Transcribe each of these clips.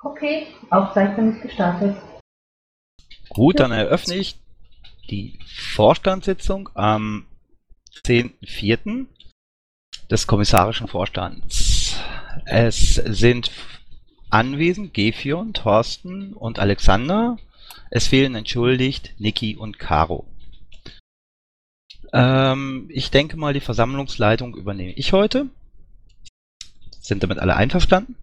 Okay, Aufzeichnung ist gestartet. Gut, dann eröffne ich die Vorstandssitzung am 10.04. des kommissarischen Vorstands. Es sind anwesend Gefion, Thorsten und Alexander. Es fehlen entschuldigt Niki und Caro. Ich denke mal, die Versammlungsleitung übernehme ich heute. Sind damit alle einverstanden?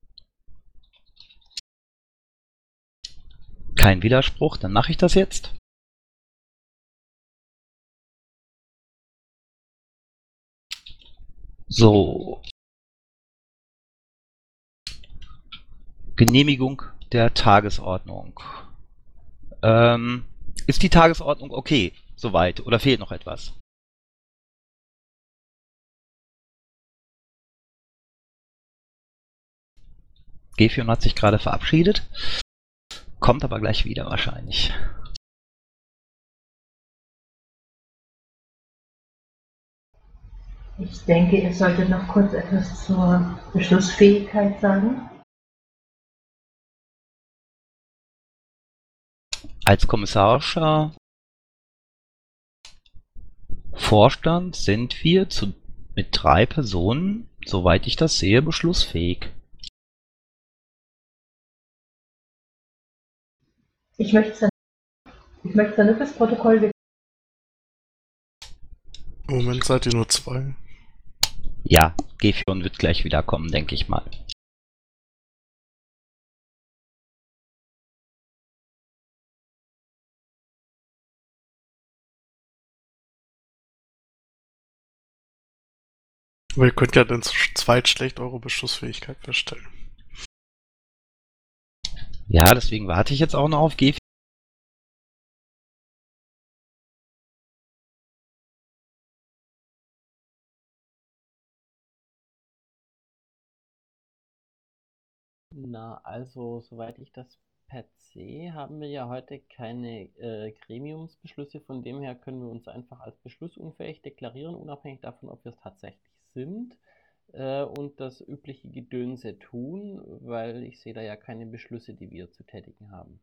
Kein Widerspruch, dann mache ich das jetzt. So. Genehmigung der Tagesordnung. Ist die Tagesordnung okay soweit oder fehlt noch etwas? Gefion hat sich gerade verabschiedet, kommt aber gleich wieder wahrscheinlich. Ich denke, ihr solltet noch kurz etwas zur Beschlussfähigkeit sagen. Als kommissarischer Vorstand sind wir mit 3 Personen, soweit ich das sehe, beschlussfähig. Ich möchte dann nur fürs Protokoll. Im Moment seid ihr nur 2. Ja, Gefion wird gleich wiederkommen, denke ich mal. Aber ihr könnt ja dann zu zweit schlecht eure Beschlussfähigkeit feststellen. Ja, deswegen warte ich jetzt auch noch auf Gefion. Na, also, soweit ich das per se, haben wir ja heute keine Gremiumsbeschlüsse, von dem her können wir uns einfach als beschlussunfähig deklarieren, unabhängig davon, ob wir es tatsächlich sind und das übliche Gedönse tun, weil ich sehe da ja keine Beschlüsse, die wir zu tätigen haben.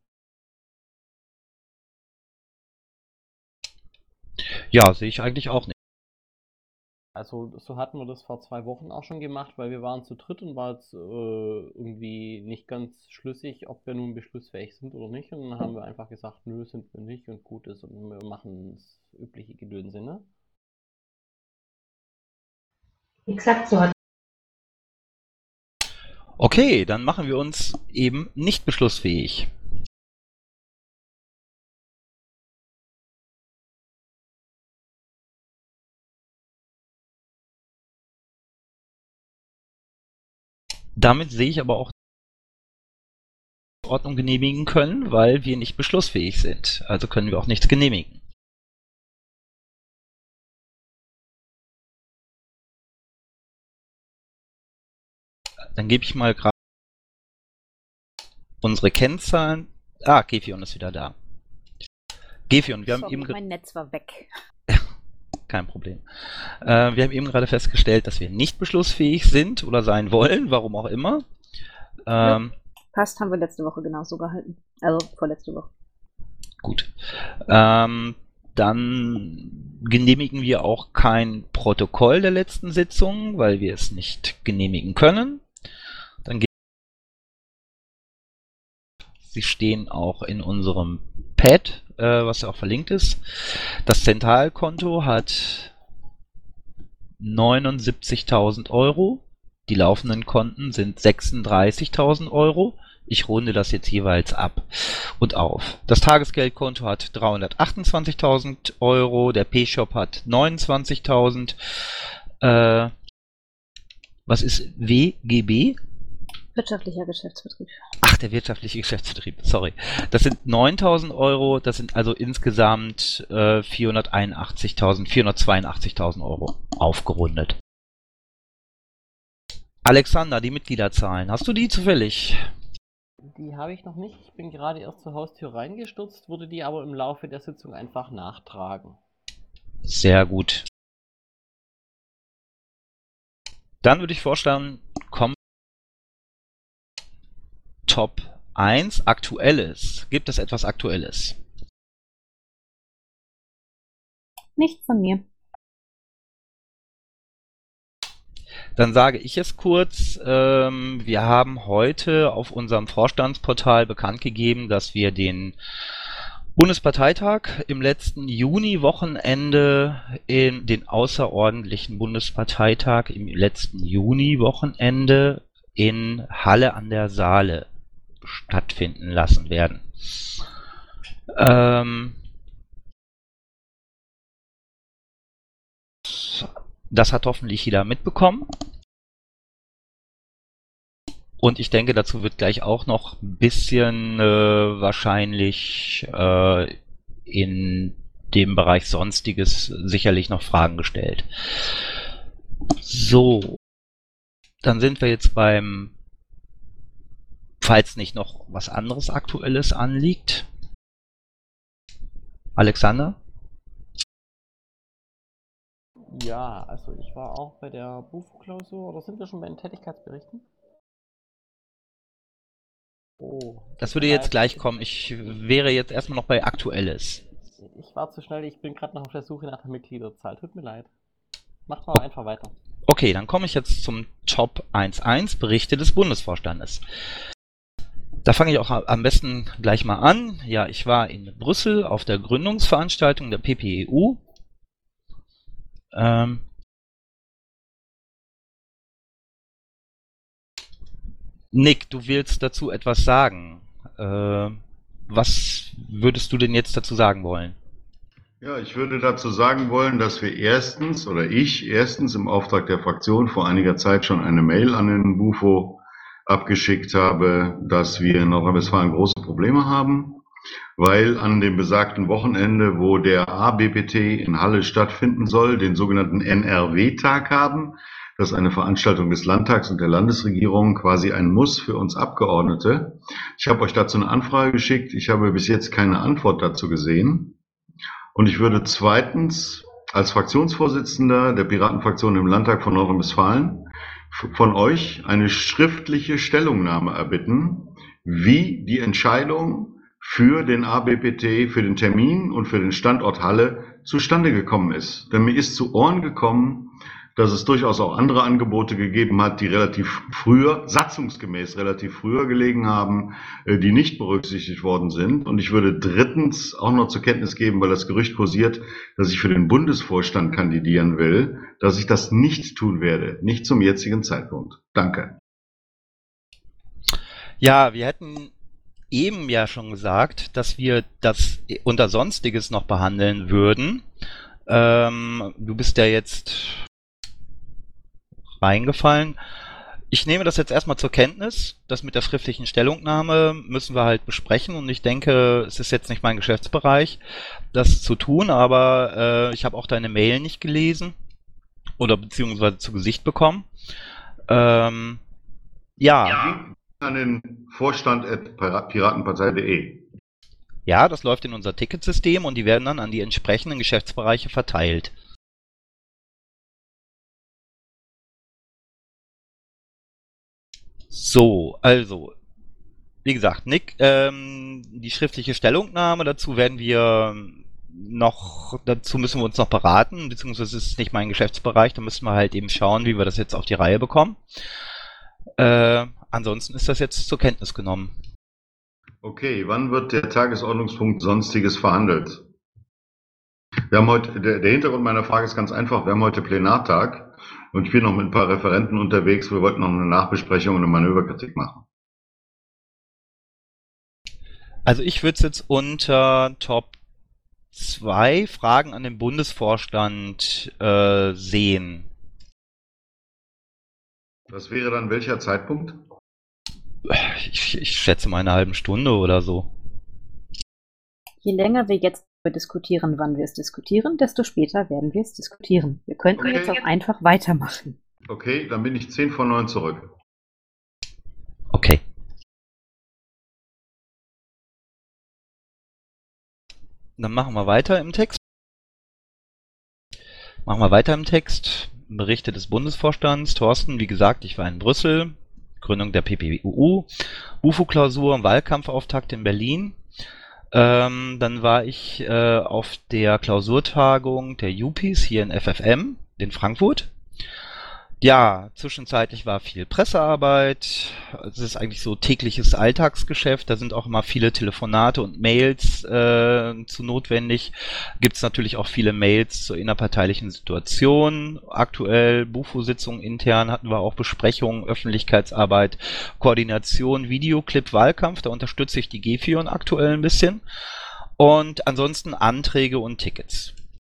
Ja, sehe ich eigentlich auch nicht. Also so hatten wir das vor 2 Wochen auch schon gemacht, weil wir waren zu dritt und war jetzt irgendwie nicht ganz schlüssig, ob wir nun beschlussfähig sind oder nicht. Und dann haben wir einfach gesagt, nö, sind wir nicht und gut ist und wir machen das übliche Gedönse, ne? Exakt so hat. Okay, dann machen wir uns eben nicht beschlussfähig. Damit sehe ich aber auch die Ordnung genehmigen können, weil wir nicht beschlussfähig sind. Also können wir auch nichts genehmigen. Dann gebe ich mal gerade unsere Kennzahlen. Ah, Gefion ist wieder da. Gefion, wir haben eben... Mein Netz war weg. Kein Problem. Wir haben eben gerade festgestellt, dass wir nicht beschlussfähig sind oder sein wollen, warum auch immer. Passt, haben wir letzte Woche genauso gehalten. Also vorletzte Woche. Gut. Dann genehmigen wir auch kein Protokoll der letzten Sitzung, weil wir es nicht genehmigen können. Sie stehen auch in unserem Pad, was ja auch verlinkt ist. Das Zentralkonto hat 79.000 Euro. Die laufenden Konten sind 36.000 Euro. Ich runde das jetzt jeweils ab und auf. Das Tagesgeldkonto hat 328.000 Euro. Der P-Shop hat 29.000. Was ist WGB? Wirtschaftlicher Geschäftsbetrieb. Ach, der wirtschaftliche Geschäftsbetrieb, sorry. Das sind 9.000 Euro, das sind also insgesamt 482.000 Euro aufgerundet. Alexander, die Mitgliederzahlen, hast du die zufällig? Die habe ich noch nicht. Ich bin gerade erst zur Haustür reingestürzt, würde die aber im Laufe der Sitzung einfach nachtragen. Sehr gut. Dann würde ich vorschlagen, kommen Top 1 Aktuelles. Gibt es etwas Aktuelles? Nicht von mir. Dann sage ich es kurz. Wir haben heute auf unserem Vorstandsportal bekannt gegeben, dass wir den Bundesparteitag im letzten Juni-Wochenende den außerordentlichen Bundesparteitag im letzten Juni-Wochenende in Halle an der Saale stattfinden lassen werden. Das hat hoffentlich jeder mitbekommen. Und ich denke, dazu wird gleich auch noch ein bisschen wahrscheinlich in dem Bereich Sonstiges sicherlich noch Fragen gestellt. So, dann sind wir jetzt falls nicht noch was anderes Aktuelles anliegt. Alexander? Ja, also ich war auch bei der BUFO-Klausur, oder sind wir schon bei den Tätigkeitsberichten? Oh. Das würde jetzt gleich kommen. Ich wäre jetzt erstmal noch bei Aktuelles. Ich war zu schnell, ich bin gerade noch auf der Suche nach der Mitgliederzahl. Tut mir leid. Macht mal einfach weiter. Okay, dann komme ich jetzt zum Top 1.1 Berichte des Bundesvorstandes. Da fange ich auch am besten gleich mal an. Ja, ich war in Brüssel auf der Gründungsveranstaltung der PPEU. Nick, du willst dazu etwas sagen. Was würdest du denn jetzt dazu sagen wollen? Ja, ich würde dazu sagen wollen, dass ich erstens im Auftrag der Fraktion vor einiger Zeit schon eine Mail an den BUFO abgeschickt habe, dass wir in Nordrhein-Westfalen große Probleme haben, weil an dem besagten Wochenende, wo der ABPT in Halle stattfinden soll, den sogenannten NRW-Tag haben. Das ist eine Veranstaltung des Landtags und der Landesregierung, quasi ein Muss für uns Abgeordnete. Ich habe euch dazu eine Anfrage geschickt. Ich habe bis jetzt keine Antwort dazu gesehen. Und ich würde zweitens als Fraktionsvorsitzender der Piratenfraktion im Landtag von Nordrhein-Westfalen von euch eine schriftliche Stellungnahme erbitten, wie die Entscheidung für den ABPT, für den Termin und für den Standort Halle zustande gekommen ist. Denn mir ist zu Ohren gekommen, dass es durchaus auch andere Angebote gegeben hat, die satzungsgemäß relativ früher gelegen haben, die nicht berücksichtigt worden sind. Und ich würde drittens auch noch zur Kenntnis geben, weil das Gerücht kursiert, dass ich für den Bundesvorstand kandidieren will, dass ich das nicht tun werde, nicht zum jetzigen Zeitpunkt. Danke. Ja, wir hätten eben ja schon gesagt, dass wir das unter Sonstiges noch behandeln würden. Du bist ja jetzt reingefallen. Ich nehme das jetzt erstmal zur Kenntnis. Das mit der schriftlichen Stellungnahme müssen wir halt besprechen und ich denke, es ist jetzt nicht mein Geschäftsbereich, das zu tun, aber ich habe auch deine Mail nicht gelesen oder beziehungsweise zu Gesicht bekommen. Ja. An den Vorstand@piratenpartei.de. Ja, das läuft in unser Ticketsystem und die werden dann an die entsprechenden Geschäftsbereiche verteilt. So, also, wie gesagt, Nick, die schriftliche Stellungnahme dazu müssen wir uns noch beraten, beziehungsweise es ist nicht mein Geschäftsbereich, da müssen wir halt eben schauen, wie wir das jetzt auf die Reihe bekommen. Ansonsten ist das jetzt zur Kenntnis genommen. Okay, wann wird der Tagesordnungspunkt Sonstiges verhandelt? Wir haben heute, der Hintergrund meiner Frage ist ganz einfach, wir haben heute Plenartag. Und ich bin noch mit ein paar Referenten unterwegs. Wir wollten noch eine Nachbesprechung und eine Manöverkritik machen. Also ich würde es jetzt unter Top 2 Fragen an den Bundesvorstand sehen. Das wäre dann welcher Zeitpunkt? Ich schätze mal eine halbe Stunde oder so. Je länger wir jetzt diskutieren, wann wir es diskutieren, desto später werden wir es diskutieren. Wir könnten jetzt auch einfach weitermachen. Okay, dann bin ich 10 vor 9 zurück. Okay. Dann machen wir weiter im Text. Berichte des Bundesvorstands. Thorsten, wie gesagt, ich war in Brüssel. Gründung der PPUU, UFO-Klausur, Wahlkampfauftakt in Berlin. Dann war ich auf der Klausurtagung der UPIs hier in FFM in Frankfurt. Ja, zwischenzeitlich war viel Pressearbeit. Es ist eigentlich so tägliches Alltagsgeschäft. Da sind auch immer viele Telefonate und Mails zu notwendig. Gibt es natürlich auch viele Mails zur innerparteilichen Situation. Aktuell Bufo-Sitzungen intern hatten wir auch Besprechungen, Öffentlichkeitsarbeit, Koordination, Videoclip, Wahlkampf. Da unterstütze ich die G4 aktuell ein bisschen. Und ansonsten Anträge und Tickets.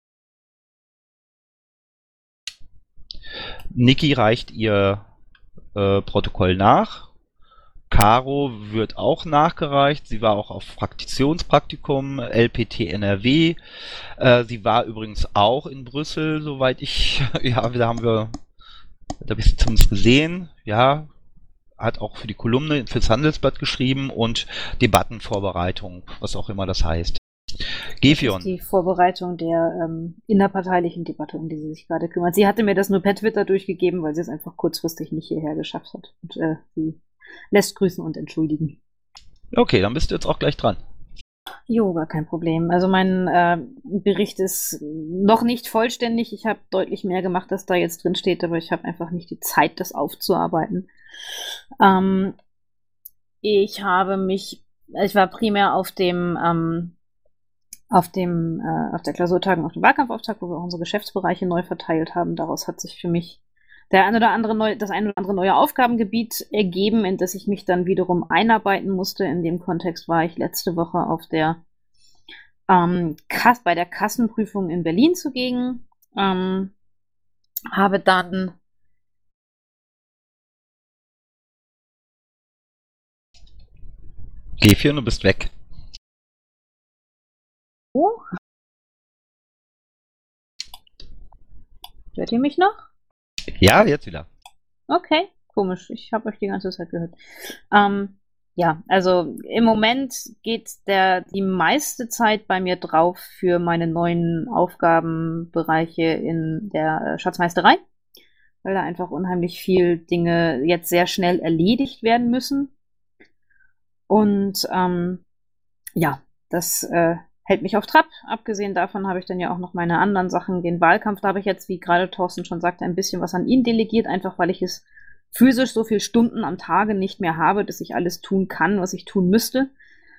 Niki reicht ihr Protokoll nach. Caro wird auch nachgereicht. Sie war auch auf Fraktionspraktikum, LPT NRW. Sie war übrigens auch in Brüssel, soweit ich, ja, da habe ich sie zumindest gesehen. Ja, hat auch für die Kolumne fürs Handelsblatt geschrieben und Debattenvorbereitung, was auch immer das heißt. Gefion. Die Vorbereitung der innerparteilichen Debatte, um die sie sich gerade kümmert. Sie hatte mir das nur per Twitter durchgegeben, weil sie es einfach kurzfristig nicht hierher geschafft hat. Und sie lässt grüßen und entschuldigen. Okay, dann bist du jetzt auch gleich dran. Jo, gar kein Problem. Also mein Bericht ist noch nicht vollständig. Ich habe deutlich mehr gemacht, als da jetzt drin steht, aber ich habe einfach nicht die Zeit, das aufzuarbeiten. Ich war primär auf der Klausurtagung auf dem Wahlkampfauftakt, wo wir auch unsere Geschäftsbereiche neu verteilt haben. Daraus hat sich für mich das ein oder andere neue Aufgabengebiet ergeben, in das ich mich dann wiederum einarbeiten musste. In dem Kontext war ich letzte Woche auf der bei der Kassenprüfung in Berlin zugegen. Habe dann Gefion, du bist weg. Hört ihr mich noch? Ja, jetzt wieder. Okay, komisch. Ich habe euch die ganze Zeit gehört. Ja, also im Moment geht die meiste Zeit bei mir drauf für meine neuen Aufgabenbereiche in der Schatzmeisterei, weil da einfach unheimlich viel Dinge jetzt sehr schnell erledigt werden müssen. Und ja, das hält mich auf Trab. Abgesehen davon habe ich dann ja auch noch meine anderen Sachen. Den Wahlkampf, da habe ich jetzt, wie gerade Thorsten schon sagte, ein bisschen was an ihn delegiert, einfach weil ich es physisch so viele Stunden am Tage nicht mehr habe, dass ich alles tun kann, was ich tun müsste.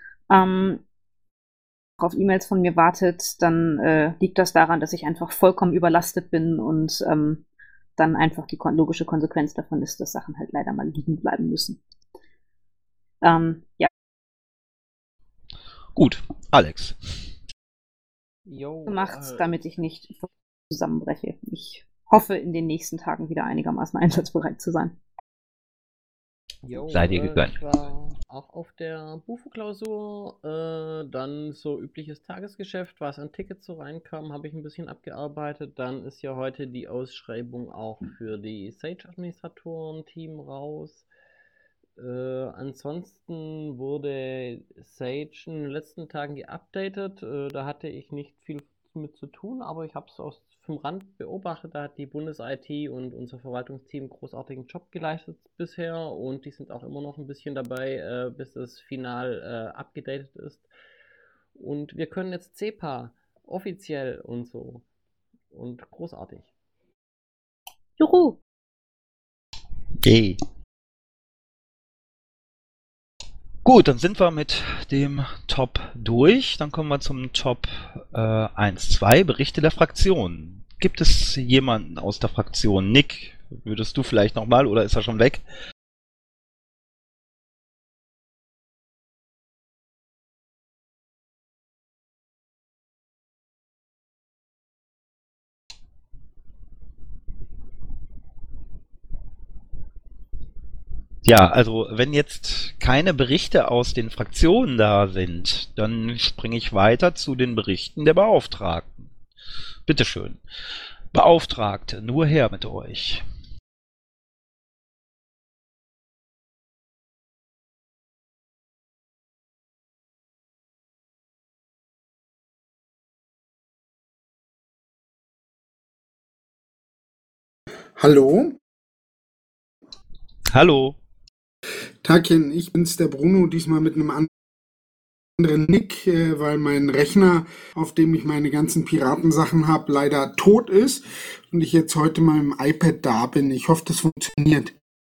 Auf E-Mails von mir wartet, dann liegt das daran, dass ich einfach vollkommen überlastet bin und dann einfach die logische Konsequenz davon ist, dass Sachen halt leider mal liegen bleiben müssen. Ja. Gut, Alex. Gemacht, damit ich nicht zusammenbreche. Ich hoffe, in den nächsten Tagen wieder einigermaßen einsatzbereit zu sein. Sei dir gegönnt. Ich war auch auf der Bufo-Klausur, dann so übliches Tagesgeschäft, was an Tickets so reinkam, habe ich ein bisschen abgearbeitet. Dann ist ja heute die Ausschreibung auch für die Sage-Administratoren-Team raus. Ansonsten wurde Sage in den letzten Tagen geupdatet. Da hatte ich nicht viel mit zu tun, aber ich habe es vom Rand beobachtet. Da hat die Bundes-IT und unser Verwaltungsteam einen großartigen Job geleistet bisher und die sind auch immer noch ein bisschen dabei, bis das final abgedatet ist. Und wir können jetzt CEPA offiziell und so. Und großartig. Juhu! Yay. Gut, dann sind wir mit dem Top durch. Dann kommen wir zum Top 1, 2, Berichte der Fraktionen. Gibt es jemanden aus der Fraktion? Nick, würdest du vielleicht nochmal oder ist er schon weg? Ja, also wenn jetzt keine Berichte aus den Fraktionen da sind, dann springe ich weiter zu den Berichten der Beauftragten. Bitteschön. Beauftragte, nur her mit euch. Hallo? Hallo. Tagchen, ich bin's, der Bruno, diesmal mit einem anderen Nick, weil mein Rechner, auf dem ich meine ganzen Piratensachen habe, leider tot ist und ich jetzt heute mal im iPad da bin. Ich hoffe, das funktioniert.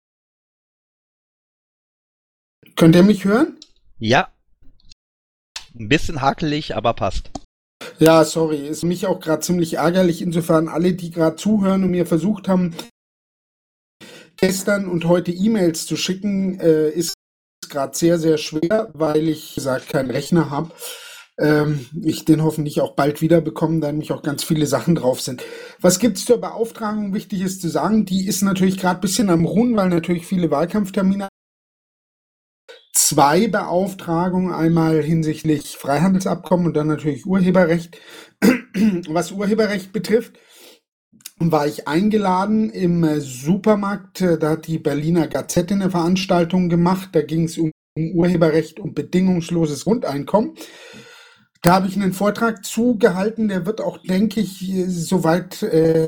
Könnt ihr mich hören? Ja, ein bisschen hakelig, aber passt. Ja, sorry, ist mich auch gerade ziemlich ärgerlich. Insofern alle, die gerade zuhören und mir versucht haben, gestern und heute E-Mails zu schicken, ist gerade sehr, sehr schwer, weil ich, wie gesagt, keinen Rechner habe. Ich den hoffentlich auch bald wieder bekomme, da nämlich auch ganz viele Sachen drauf sind. Was gibt's zur Beauftragung? Wichtig ist zu sagen, die ist natürlich gerade ein bisschen am Ruhen, weil natürlich viele Wahlkampftermine. 2 Beauftragungen, einmal hinsichtlich Freihandelsabkommen und dann natürlich Urheberrecht. Was Urheberrecht betrifft, war ich eingeladen im Supermarkt, da hat die Berliner Gazette eine Veranstaltung gemacht, da ging es um Urheberrecht und bedingungsloses Grundeinkommen. Da habe ich einen Vortrag zugehalten, der wird auch, denke ich, soweit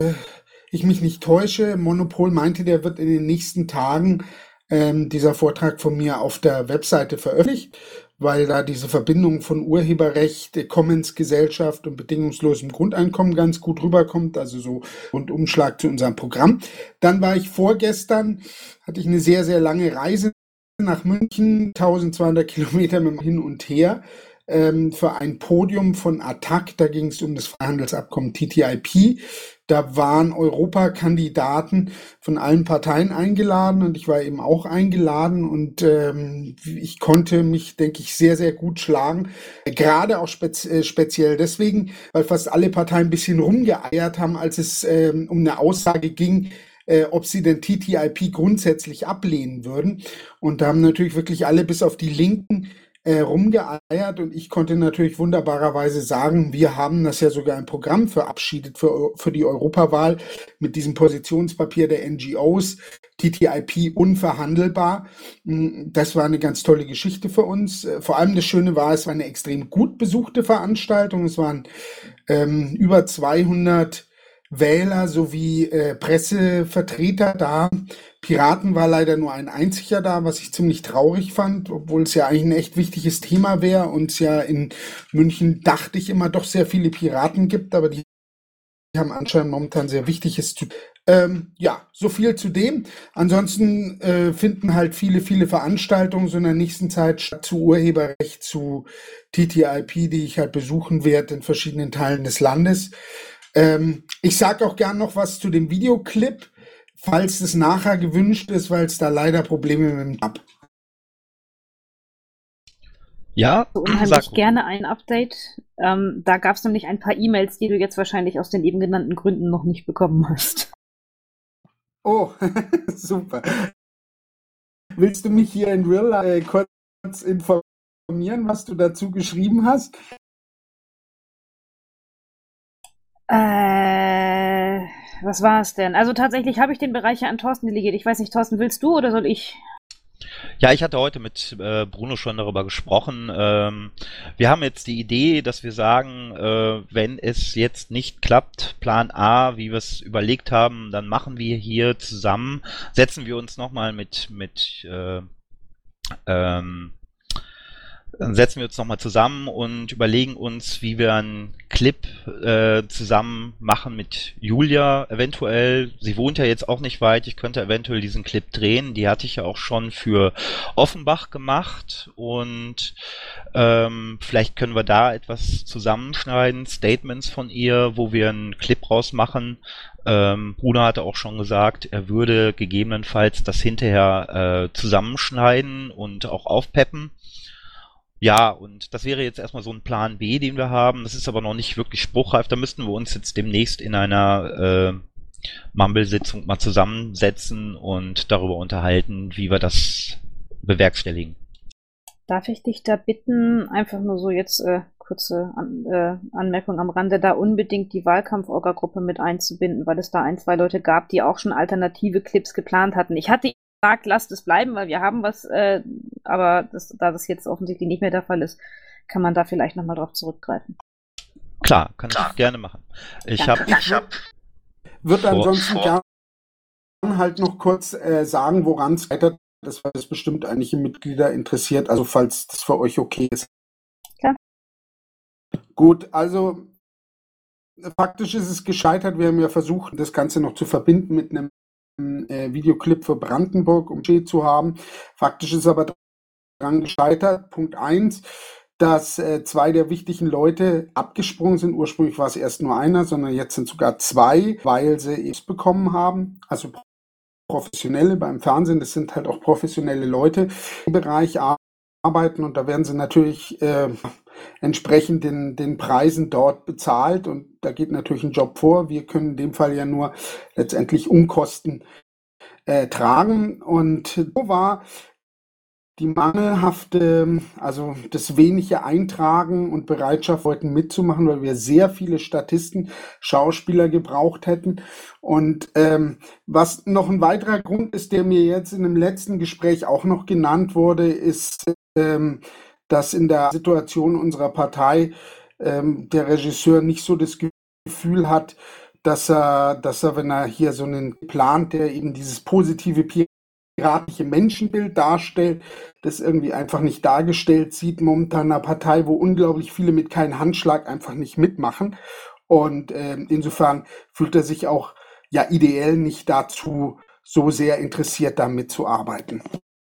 ich mich nicht täusche, Monopol meinte, der wird in den nächsten Tagen dieser Vortrag von mir auf der Webseite veröffentlicht, weil da diese Verbindung von Urheberrecht, Commons-Gesellschaft und bedingungslosem Grundeinkommen ganz gut rüberkommt, also so Rundumschlag zu unserem Programm. Dann war ich vorgestern, hatte ich eine sehr, sehr lange Reise nach München, 1200 Kilometer mit dem Hin und Her, für ein Podium von ATTAC, da ging es um das Freihandelsabkommen TTIP. Da waren Europakandidaten von allen Parteien eingeladen und ich war eben auch eingeladen und ich konnte mich, denke ich, sehr, sehr gut schlagen. Gerade auch speziell deswegen, weil fast alle Parteien ein bisschen rumgeeiert haben, als es um eine Aussage ging, ob sie denn TTIP grundsätzlich ablehnen würden. Und da haben natürlich wirklich alle bis auf die Linken rumgeeiert und ich konnte natürlich wunderbarerweise sagen, wir haben das ja sogar im Programm verabschiedet für die Europawahl mit diesem Positionspapier der NGOs, TTIP unverhandelbar. Das war eine ganz tolle Geschichte für uns. Vor allem das Schöne war, es war eine extrem gut besuchte Veranstaltung. Es waren über 200 Wähler sowie Pressevertreter da. Piraten war leider nur ein einziger da, was ich ziemlich traurig fand, obwohl es ja eigentlich ein echt wichtiges Thema wäre und es ja in München, dachte ich, immer doch sehr viele Piraten gibt, aber die haben anscheinend momentan sehr Wichtiges zu tun. Ja, so viel zu dem. Ansonsten finden halt viele Veranstaltungen so in der nächsten Zeit statt zu Urheberrecht, zu TTIP, die ich halt besuchen werde in verschiedenen Teilen des Landes. Ich sage auch gern noch was zu dem Videoclip, falls es nachher gewünscht ist, weil es da leider Probleme mit dem gab. Ja, So unheimlich gerne ein Update. Da gab es nämlich ein paar E-Mails, die du jetzt wahrscheinlich aus den eben genannten Gründen noch nicht bekommen hast. Oh, super. Willst du mich hier in Real Life kurz informieren, was du dazu geschrieben hast? Was war es denn? Also tatsächlich habe ich den Bereich ja an Thorsten delegiert. Ich weiß nicht, Thorsten, willst du oder soll ich? Ja, ich hatte heute mit Bruno schon darüber gesprochen. Wir haben jetzt die Idee, dass wir sagen, wenn es jetzt nicht klappt, Plan A, wie wir es überlegt haben, dann machen wir hier zusammen, setzen wir uns nochmal dann setzen wir uns nochmal zusammen und überlegen uns, wie wir einen Clip zusammen machen mit Julia eventuell. Sie wohnt ja jetzt auch nicht weit. Ich könnte eventuell diesen Clip drehen. Die hatte ich ja auch schon für Offenbach gemacht und vielleicht können wir da etwas zusammenschneiden, Statements von ihr, wo wir einen Clip rausmachen. Bruno hatte auch schon gesagt, er würde gegebenenfalls das hinterher zusammenschneiden und auch aufpeppen. Ja, und das wäre jetzt erstmal so ein Plan B, den wir haben. Das ist aber noch nicht wirklich spruchreif. Da müssten wir uns jetzt demnächst in einer Mumble-Sitzung mal zusammensetzen und darüber unterhalten, wie wir das bewerkstelligen. Darf ich dich da bitten, einfach nur so jetzt kurze Anmerkung am Rande, da unbedingt die Wahlkampf-Orga-Gruppe mit einzubinden, weil es da 1, 2 Leute gab, die auch schon alternative Clips geplant hatten. Ich hatte gesagt, lasst es bleiben, weil wir haben was, aber da das jetzt offensichtlich nicht mehr der Fall ist, kann man da vielleicht nochmal drauf zurückgreifen. Klar, kann ich gerne machen. Wird ansonsten gerne halt noch kurz sagen, woran es weiter das, weil das bestimmt einige Mitglieder interessiert, also falls das für euch okay ist. Klar. Gut, also faktisch ist es gescheitert. Wir haben ja versucht, das Ganze noch zu verbinden mit einem Videoclip für Brandenburg, um zu haben. Faktisch ist aber daran gescheitert. Punkt 1, dass 2 der wichtigen Leute abgesprungen sind. Ursprünglich war es erst nur einer, sondern jetzt sind sogar 2, weil sie es bekommen haben. Also Professionelle beim Fernsehen, das sind halt auch professionelle Leute, die im Bereich arbeiten, und da werden sie natürlich entsprechend den Preisen dort bezahlt, und da geht natürlich ein Job vor. Wir können in dem Fall ja nur letztendlich Unkosten tragen, und so war die mangelhafte, also das wenige Eintragen und Bereitschaft, Leuten mitzumachen, weil wir sehr viele Statisten, Schauspieler gebraucht hätten. Und was noch ein weiterer Grund ist, der mir jetzt in dem letzten Gespräch auch noch genannt wurde, ist, dass in der Situation unserer Partei der Regisseur nicht so das Gefühl hat, dass er, wenn er hier so einen plant, der eben dieses positive piratische Menschenbild darstellt, das irgendwie einfach nicht dargestellt sieht, momentan in einer Partei, wo unglaublich viele mit keinem Handschlag einfach nicht mitmachen. Und insofern fühlt er sich auch ja ideell nicht dazu so sehr interessiert, da mitzuarbeiten.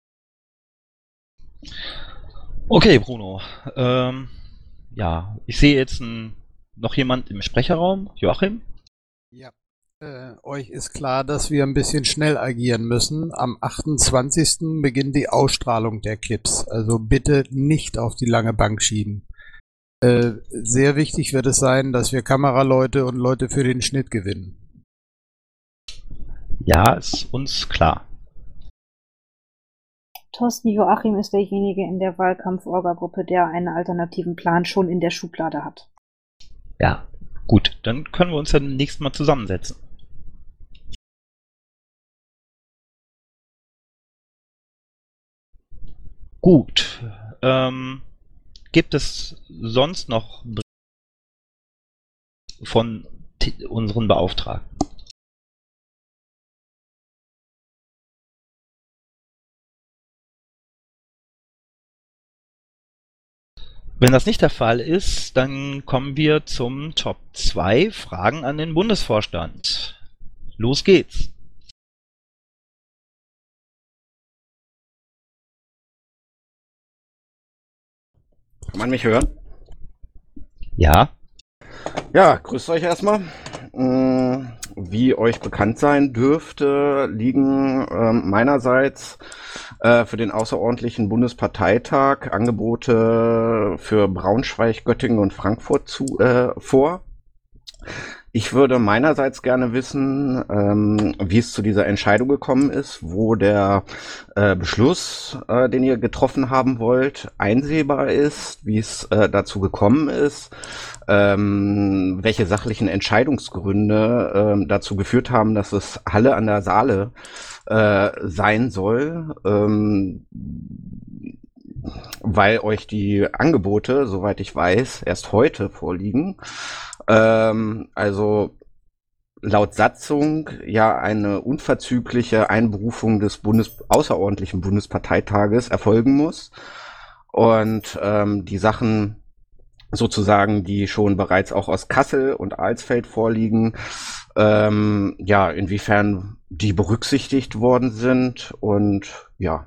Okay, Bruno. Ja, ich sehe jetzt noch jemand im Sprecherraum. Joachim? Ja, euch ist klar, dass wir ein bisschen schnell agieren müssen. Am 28. beginnt die Ausstrahlung der Clips. Also bitte nicht auf die lange Bank schieben. Sehr wichtig wird es sein, dass wir Kameraleute und Leute für den Schnitt gewinnen. Ja, ist uns klar. Thorsten Joachim ist derjenige in der Wahlkampf-Orga-Gruppe, der einen alternativen Plan schon in der Schublade hat. Ja, gut, dann können wir uns dann nächstes Mal zusammensetzen. Gut. Gibt es sonst noch von unseren Beauftragten? Wenn das nicht der Fall ist, dann kommen wir zum Top 2 Fragen an den Bundesvorstand. Los geht's. Kann man mich hören? Ja. Ja, grüßt euch erstmal. Wie euch bekannt sein dürfte, liegen meinerseits für den außerordentlichen Bundesparteitag Angebote für Braunschweig, Göttingen und Frankfurt vor. Ich würde meinerseits gerne wissen, wie es zu dieser Entscheidung gekommen ist, wo der Beschluss, den ihr getroffen haben wollt, einsehbar ist, wie es dazu gekommen ist, welche sachlichen Entscheidungsgründe dazu geführt haben, dass es Halle an der Saale sein soll, weil euch die Angebote, soweit ich weiß, erst heute vorliegen. Also laut Satzung ja eine unverzügliche Einberufung des außerordentlichen Bundesparteitages erfolgen muss. Und die Sachen sozusagen, die schon bereits auch aus Kassel und Alsfeld vorliegen, ja, inwiefern die berücksichtigt worden sind und ja.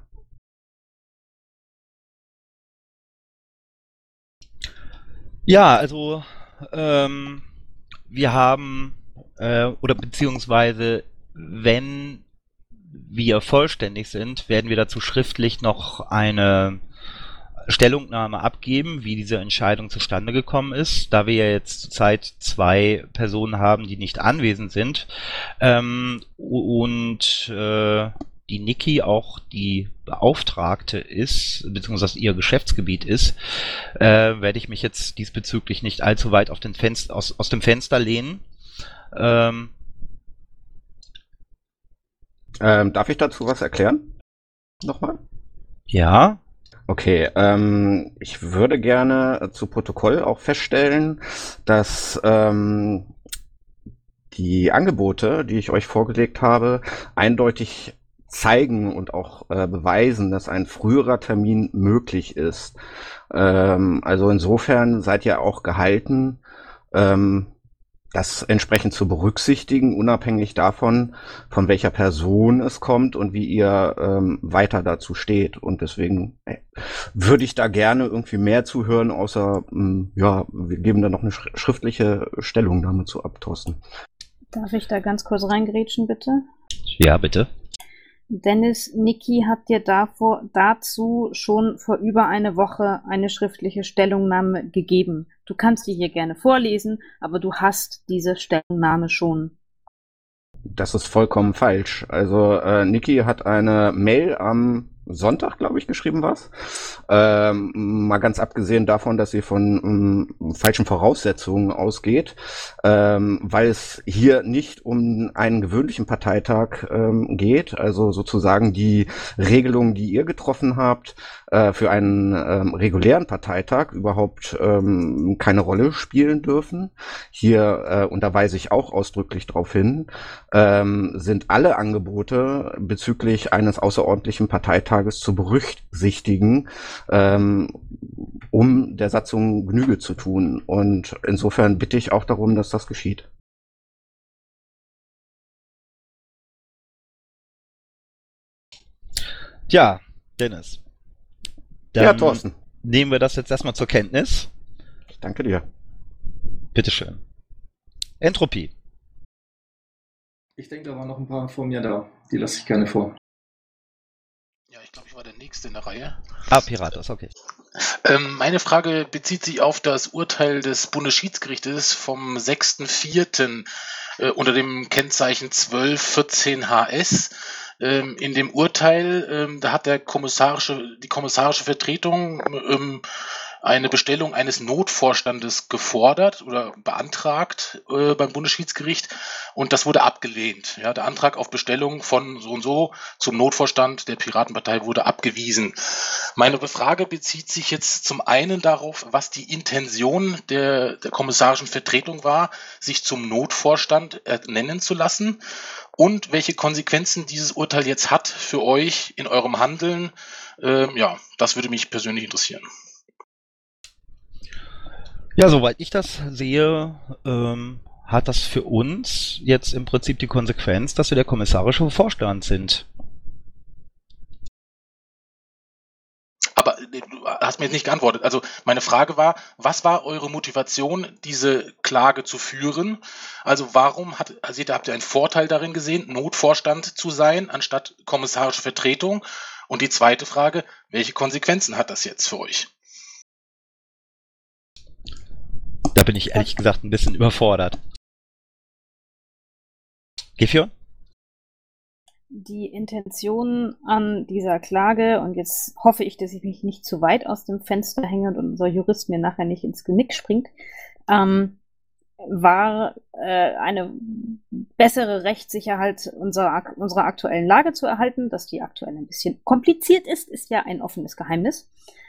Ja, also wir haben, oder beziehungsweise, wenn wir vollständig sind, werden wir dazu schriftlich noch eine Stellungnahme abgeben, wie diese Entscheidung zustande gekommen ist. Da wir ja jetzt zurzeit 2 Personen haben, die nicht anwesend sind, und die Niki auch die Beauftragte ist, beziehungsweise ihr Geschäftsgebiet ist, werde ich mich jetzt diesbezüglich nicht allzu weit aus dem Fenster lehnen. Darf ich dazu was erklären? Nochmal? Ja. Okay, ich würde gerne zu Protokoll auch feststellen, dass die Angebote, die ich euch vorgelegt habe, eindeutig zeigen und auch beweisen, dass ein früherer Termin möglich ist. Also insofern seid ihr auch gehalten, das entsprechend zu berücksichtigen, unabhängig davon, von welcher Person es kommt und wie ihr weiter dazu steht. Und deswegen würde ich da gerne irgendwie mehr zuhören, außer, wir geben da noch eine schriftliche Stellungnahme zu ab, Thorsten. Darf ich da ganz kurz reingrätschen, bitte? Ja, bitte. Dennis, Niki hat dir dazu schon vor über eine Woche eine schriftliche Stellungnahme gegeben. Du kannst die hier gerne vorlesen, aber du hast diese Stellungnahme schon. Das ist vollkommen falsch. Also Niki hat eine Mail am Sonntag, glaube ich, geschrieben was. Mal ganz abgesehen davon, dass sie von falschen Voraussetzungen ausgeht, weil es hier nicht um einen gewöhnlichen Parteitag geht, also sozusagen die Regelungen, die ihr getroffen habt, für einen regulären Parteitag überhaupt keine Rolle spielen dürfen. Hier, und da weise ich auch ausdrücklich darauf hin, sind alle Angebote bezüglich eines außerordentlichen Parteitages zu berücksichtigen, um der Satzung Genüge zu tun. Und insofern bitte ich auch darum, dass das geschieht. Ja, Dennis. Dann Ja, Thorsten. nehmen wir das jetzt erstmal zur Kenntnis. Ich danke dir. Bitteschön. Entropie. Ich denke, da waren noch ein paar vor mir da. Die lasse ich gerne vor. Ja, ich glaube, ich war der Nächste in der Reihe. Piratas, okay. Meine Frage bezieht sich auf das Urteil des Bundesschiedsgerichtes vom 6.4. Unter dem Kennzeichen 1214 HS. In dem Urteil, da hat die kommissarische Vertretung eine Bestellung eines Notvorstandes gefordert oder beantragt beim Bundesschiedsgericht und das wurde abgelehnt. Ja, der Antrag auf Bestellung von so und so zum Notvorstand der Piratenpartei wurde abgewiesen. Meine Frage bezieht sich jetzt zum einen darauf, was die Intention der kommissarischen Vertretung war, sich zum Notvorstand ernennen zu lassen und welche Konsequenzen dieses Urteil jetzt hat für euch in eurem Handeln. Das würde mich persönlich interessieren. Ja, soweit ich das sehe, hat das für uns jetzt im Prinzip die Konsequenz, dass wir der kommissarische Vorstand sind. Aber du hast mir jetzt nicht geantwortet. Also meine Frage war, was war eure Motivation, diese Klage zu führen? Also warum habt ihr einen Vorteil darin gesehen, Notvorstand zu sein, anstatt kommissarische Vertretung? Und die zweite Frage, welche Konsequenzen hat das jetzt für euch? Da bin ich ehrlich gesagt ein bisschen überfordert. Gefion? Die Intention an dieser Klage, und jetzt hoffe ich, dass ich mich nicht zu weit aus dem Fenster hänge und unser Jurist mir nachher nicht ins Genick springt, war eine bessere Rechtssicherheit unserer aktuellen Lage zu erhalten. Dass die aktuell ein bisschen kompliziert ist ja ein offenes Geheimnis.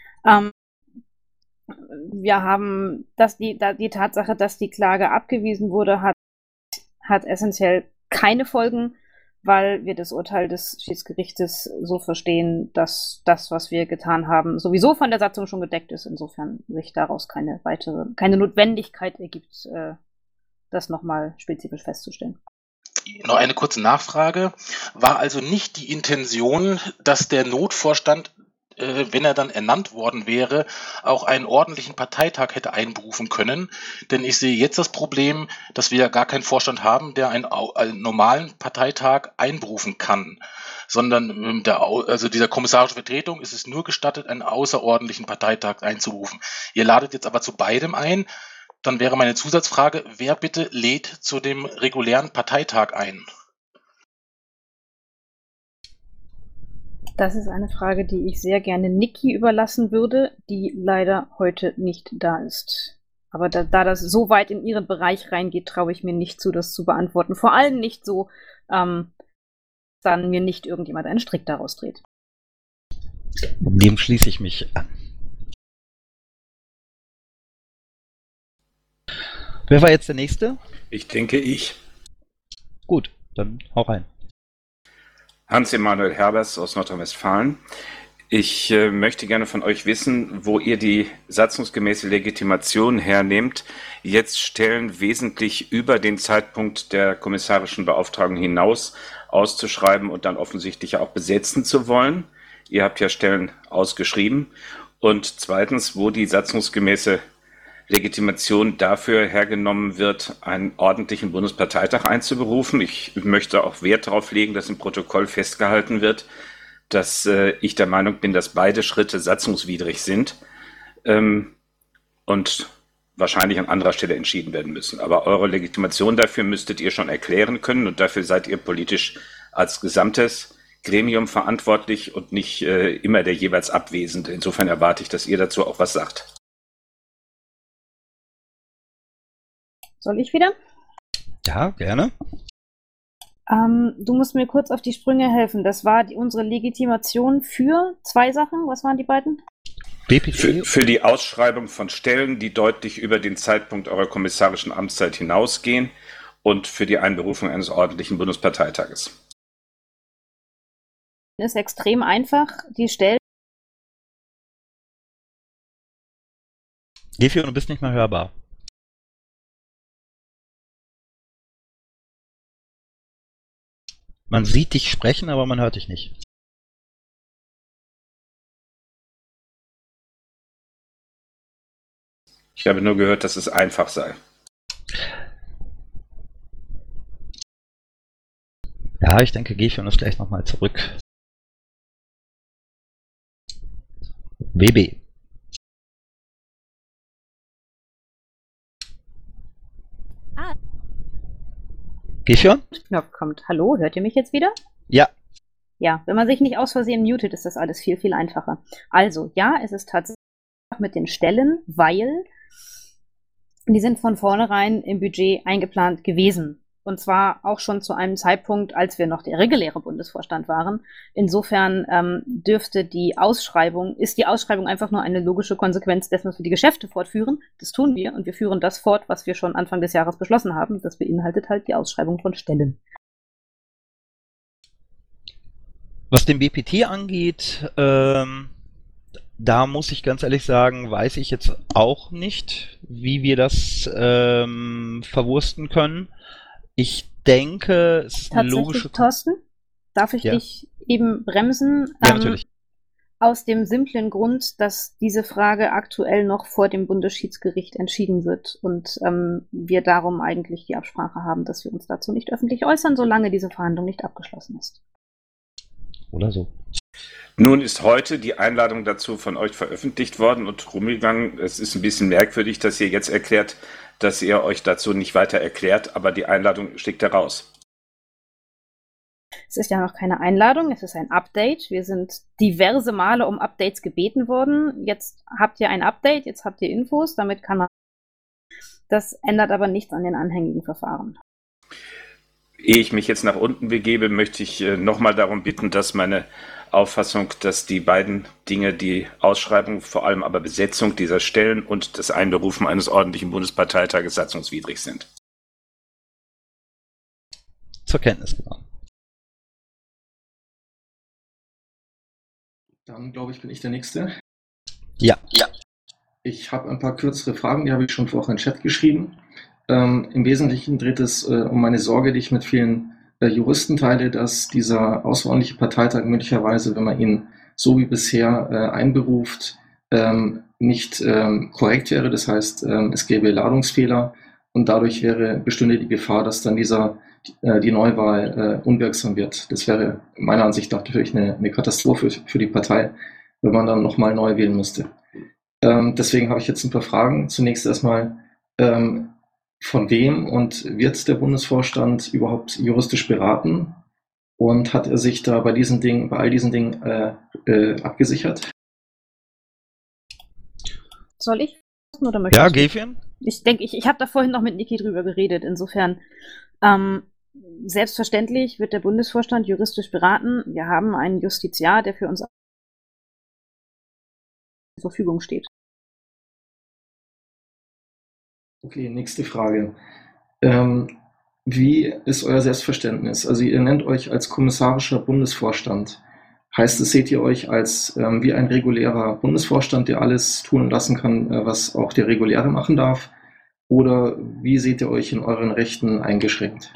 Wir haben die Tatsache, dass die Klage abgewiesen wurde, hat essentiell keine Folgen, weil wir das Urteil des Schiedsgerichtes so verstehen, dass das, was wir getan haben, sowieso von der Satzung schon gedeckt ist. Insofern sich daraus keine Notwendigkeit ergibt, das nochmal spezifisch festzustellen. Noch eine kurze Nachfrage. War also nicht die Intention, dass der Notvorstand, wenn er dann ernannt worden wäre, auch einen ordentlichen Parteitag hätte einberufen können? Denn ich sehe jetzt das Problem, dass wir ja gar keinen Vorstand haben, der einen normalen Parteitag einberufen kann, sondern dieser kommissarische Vertretung ist es nur gestattet, einen außerordentlichen Parteitag einzurufen. Ihr ladet jetzt aber zu beidem ein. Dann wäre meine Zusatzfrage, wer bitte lädt zu dem regulären Parteitag ein? Das ist eine Frage, die ich sehr gerne Niki überlassen würde, die leider heute nicht da ist. Aber da das so weit in ihren Bereich reingeht, traue ich mir nicht zu, das zu beantworten. Vor allem nicht so, dann mir nicht irgendjemand einen Strick daraus dreht. Dem schließe ich mich an. Wer war jetzt der Nächste? Ich denke, ich. Gut, dann hau rein. Hans-Emanuel Herbers aus Nordrhein-Westfalen. Ich möchte gerne von euch wissen, wo ihr die satzungsgemäße Legitimation hernehmt, jetzt Stellen wesentlich über den Zeitpunkt der kommissarischen Beauftragung hinaus auszuschreiben und dann offensichtlich auch besetzen zu wollen. Ihr habt ja Stellen ausgeschrieben. Und zweitens, wo die satzungsgemäße Legitimation dafür hergenommen wird, einen ordentlichen Bundesparteitag einzuberufen. Ich möchte auch Wert darauf legen, dass im Protokoll festgehalten wird, dass ich der Meinung bin, dass beide Schritte satzungswidrig sind und wahrscheinlich an anderer Stelle entschieden werden müssen. Aber eure Legitimation dafür müsstet ihr schon erklären können und dafür seid ihr politisch als gesamtes Gremium verantwortlich und nicht immer der jeweils Abwesende. Insofern erwarte ich, dass ihr dazu auch was sagt. Soll ich wieder? Ja, gerne. Du musst mir kurz auf die Sprünge helfen. Das war unsere Legitimation für zwei Sachen. Was waren die beiden? BPT. Für die Ausschreibung von Stellen, die deutlich über den Zeitpunkt eurer kommissarischen Amtszeit hinausgehen und für die Einberufung eines ordentlichen Bundesparteitages. Ist extrem einfach. Die Stellen. Gefio, du bist nicht mehr hörbar. Man sieht dich sprechen, aber man hört dich nicht. Ich habe nur gehört, dass es einfach sei. Ja, ich denke, Gefio ist gleich nochmal zurück. BB. Gefio? Knopf kommt. Hallo, hört ihr mich jetzt wieder? Ja. Ja, wenn man sich nicht aus Versehen mutet, ist das alles viel, viel einfacher. Also, ja, es ist tatsächlich mit den Stellen, weil die sind von vornherein im Budget eingeplant gewesen. Und zwar auch schon zu einem Zeitpunkt, als wir noch der reguläre Bundesvorstand waren. Insofern ist die Ausschreibung einfach nur eine logische Konsequenz dessen, was wir die Geschäfte fortführen. Das tun wir und wir führen das fort, was wir schon Anfang des Jahres beschlossen haben. Das beinhaltet halt die Ausschreibung von Stellen. Was den BPT angeht, da muss ich ganz ehrlich sagen, weiß ich jetzt auch nicht, wie wir das verwursten können. Ich denke, es ist eine logische... Thorsten, darf ich dich eben bremsen? Ja, natürlich. Aus dem simplen Grund, dass diese Frage aktuell noch vor dem Bundesschiedsgericht entschieden wird und wir darum eigentlich die Absprache haben, dass wir uns dazu nicht öffentlich äußern, solange diese Verhandlung nicht abgeschlossen ist. Oder so. Nun ist heute die Einladung dazu von euch veröffentlicht worden und rumgegangen. Es ist ein bisschen merkwürdig, dass ihr jetzt erklärt, dass ihr euch dazu nicht weiter erklärt, aber die Einladung schickt heraus. Es ist ja noch keine Einladung, es ist ein Update. Wir sind diverse Male um Updates gebeten worden. Jetzt habt ihr ein Update, jetzt habt ihr Infos, damit kann man... Das ändert aber nichts an den anhängigen Verfahren. Ehe ich mich jetzt nach unten begebe, möchte ich nochmal darum bitten, dass meine Auffassung, dass die beiden Dinge, die Ausschreibung, vor allem aber Besetzung dieser Stellen und das Einberufen eines ordentlichen Bundesparteitages satzungswidrig sind. Zur Kenntnis genommen. Dann glaube ich, bin ich der Nächste. Ja. Ich habe ein paar kürzere Fragen, die habe ich schon vorher in den Chat geschrieben. Im Wesentlichen dreht es um meine Sorge, die ich mit vielen Juristen teile, dass dieser außerordentliche Parteitag möglicherweise, wenn man ihn so wie bisher einberuft, nicht korrekt wäre. Das heißt, es gäbe Ladungsfehler und dadurch bestünde die Gefahr, dass dann die Neuwahl unwirksam wird. Das wäre meiner Ansicht nach natürlich eine Katastrophe für die Partei, wenn man dann nochmal neu wählen müsste. Deswegen habe ich jetzt ein paar Fragen. Zunächst erstmal, von wem und wird der Bundesvorstand überhaupt juristisch beraten? Und hat er sich da bei all diesen Dingen abgesichert? Soll ich? Oder möchtest Ja, du? Gefien? Ich denke, ich habe da vorhin noch mit Niki drüber geredet. Insofern, selbstverständlich wird der Bundesvorstand juristisch beraten. Wir haben einen Justiziar, der für uns zur Verfügung steht. Okay, nächste Frage. Wie ist euer Selbstverständnis? Also ihr nennt euch als kommissarischer Bundesvorstand. Heißt es, seht ihr euch als wie ein regulärer Bundesvorstand, der alles tun und lassen kann, was auch der Reguläre machen darf? Oder wie seht ihr euch in euren Rechten eingeschränkt?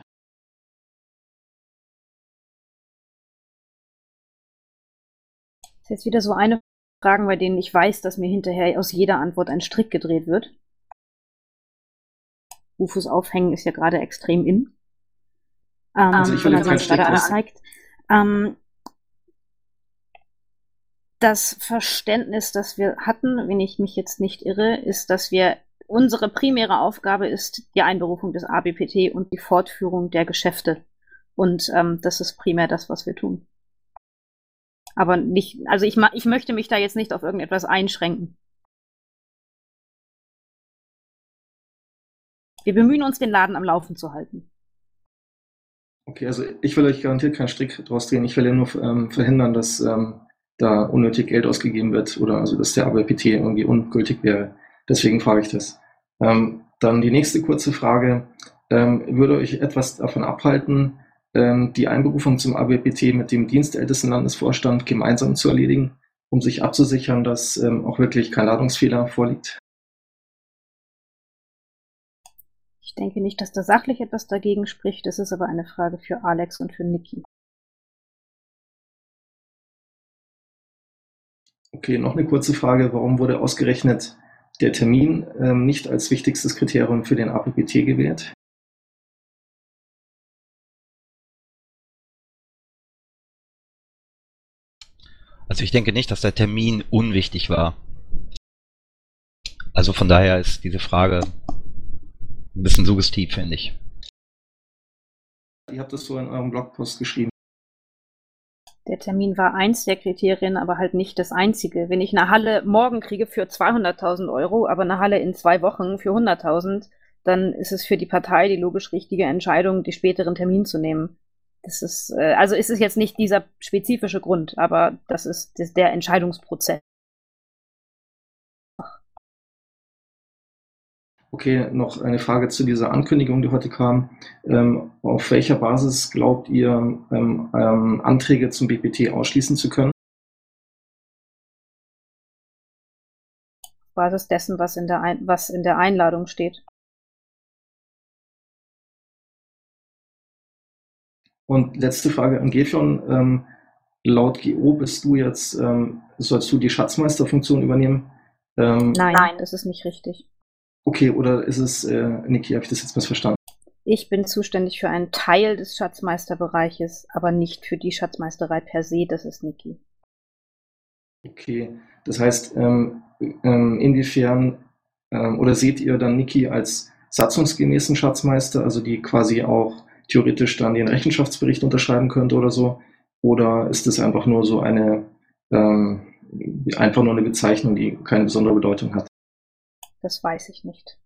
Das ist jetzt wieder so eine Frage, bei denen ich weiß, dass mir hinterher aus jeder Antwort ein Strick gedreht wird. Bufos aufhängen ist ja gerade extrem in. Also ich will wenn jetzt man keinen es gerade Strick anzeigt. Das Verständnis, das wir hatten, wenn ich mich jetzt nicht irre, ist, dass unsere primäre Aufgabe ist die Einberufung des ABPT und die Fortführung der Geschäfte. Und das ist primär das, was wir tun. Aber nicht, also ich möchte mich da jetzt nicht auf irgendetwas einschränken. Wir bemühen uns, den Laden am Laufen zu halten. Okay, also ich will euch garantiert keinen Strick draus drehen. Ich will ja nur verhindern, dass da unnötig Geld ausgegeben wird oder also dass der ABPT irgendwie ungültig wäre. Deswegen frage ich das. Dann die nächste kurze Frage. Würde euch etwas davon abhalten, die Einberufung zum ABPT mit dem dienstältesten Landesvorstand gemeinsam zu erledigen, um sich abzusichern, dass auch wirklich kein Ladungsfehler vorliegt? Ich denke nicht, dass da sachlich etwas dagegen spricht. Das ist aber eine Frage für Alex und für Niki. Okay, noch eine kurze Frage. Warum wurde ausgerechnet der Termin nicht als wichtigstes Kriterium für den ABPT gewählt? Also ich denke nicht, dass der Termin unwichtig war. Also von daher ist diese Frage ein bisschen suggestiv, finde ich. Ihr habt das so in eurem Blogpost geschrieben. Der Termin war eins der Kriterien, aber halt nicht das einzige. Wenn ich eine Halle morgen kriege für 200.000 €, aber eine Halle in 2 Wochen für 100.000, dann ist es für die Partei die logisch richtige Entscheidung, den späteren Termin zu nehmen. Das ist, also ist es jetzt nicht dieser spezifische Grund, aber das ist der Entscheidungsprozess. Okay, noch eine Frage zu dieser Ankündigung, die heute kam. Auf welcher Basis glaubt ihr, Anträge zum BPT ausschließen zu können? Auf Basis dessen, was in der Einladung steht. Und letzte Frage an Gefion. Laut GO bist du jetzt, sollst du die Schatzmeisterfunktion übernehmen? Nein, das ist nicht richtig. Okay, oder ist es, Niki, habe ich das jetzt missverstanden? Ich bin zuständig für einen Teil des Schatzmeisterbereiches, aber nicht für die Schatzmeisterei per se, das ist Niki. Okay, das heißt, inwiefern, oder seht ihr dann Niki als satzungsgemäßen Schatzmeister, also die quasi auch theoretisch dann den Rechenschaftsbericht unterschreiben könnte oder so? Oder ist es einfach nur so einfach nur eine Bezeichnung, die keine besondere Bedeutung hat? Das weiß ich nicht.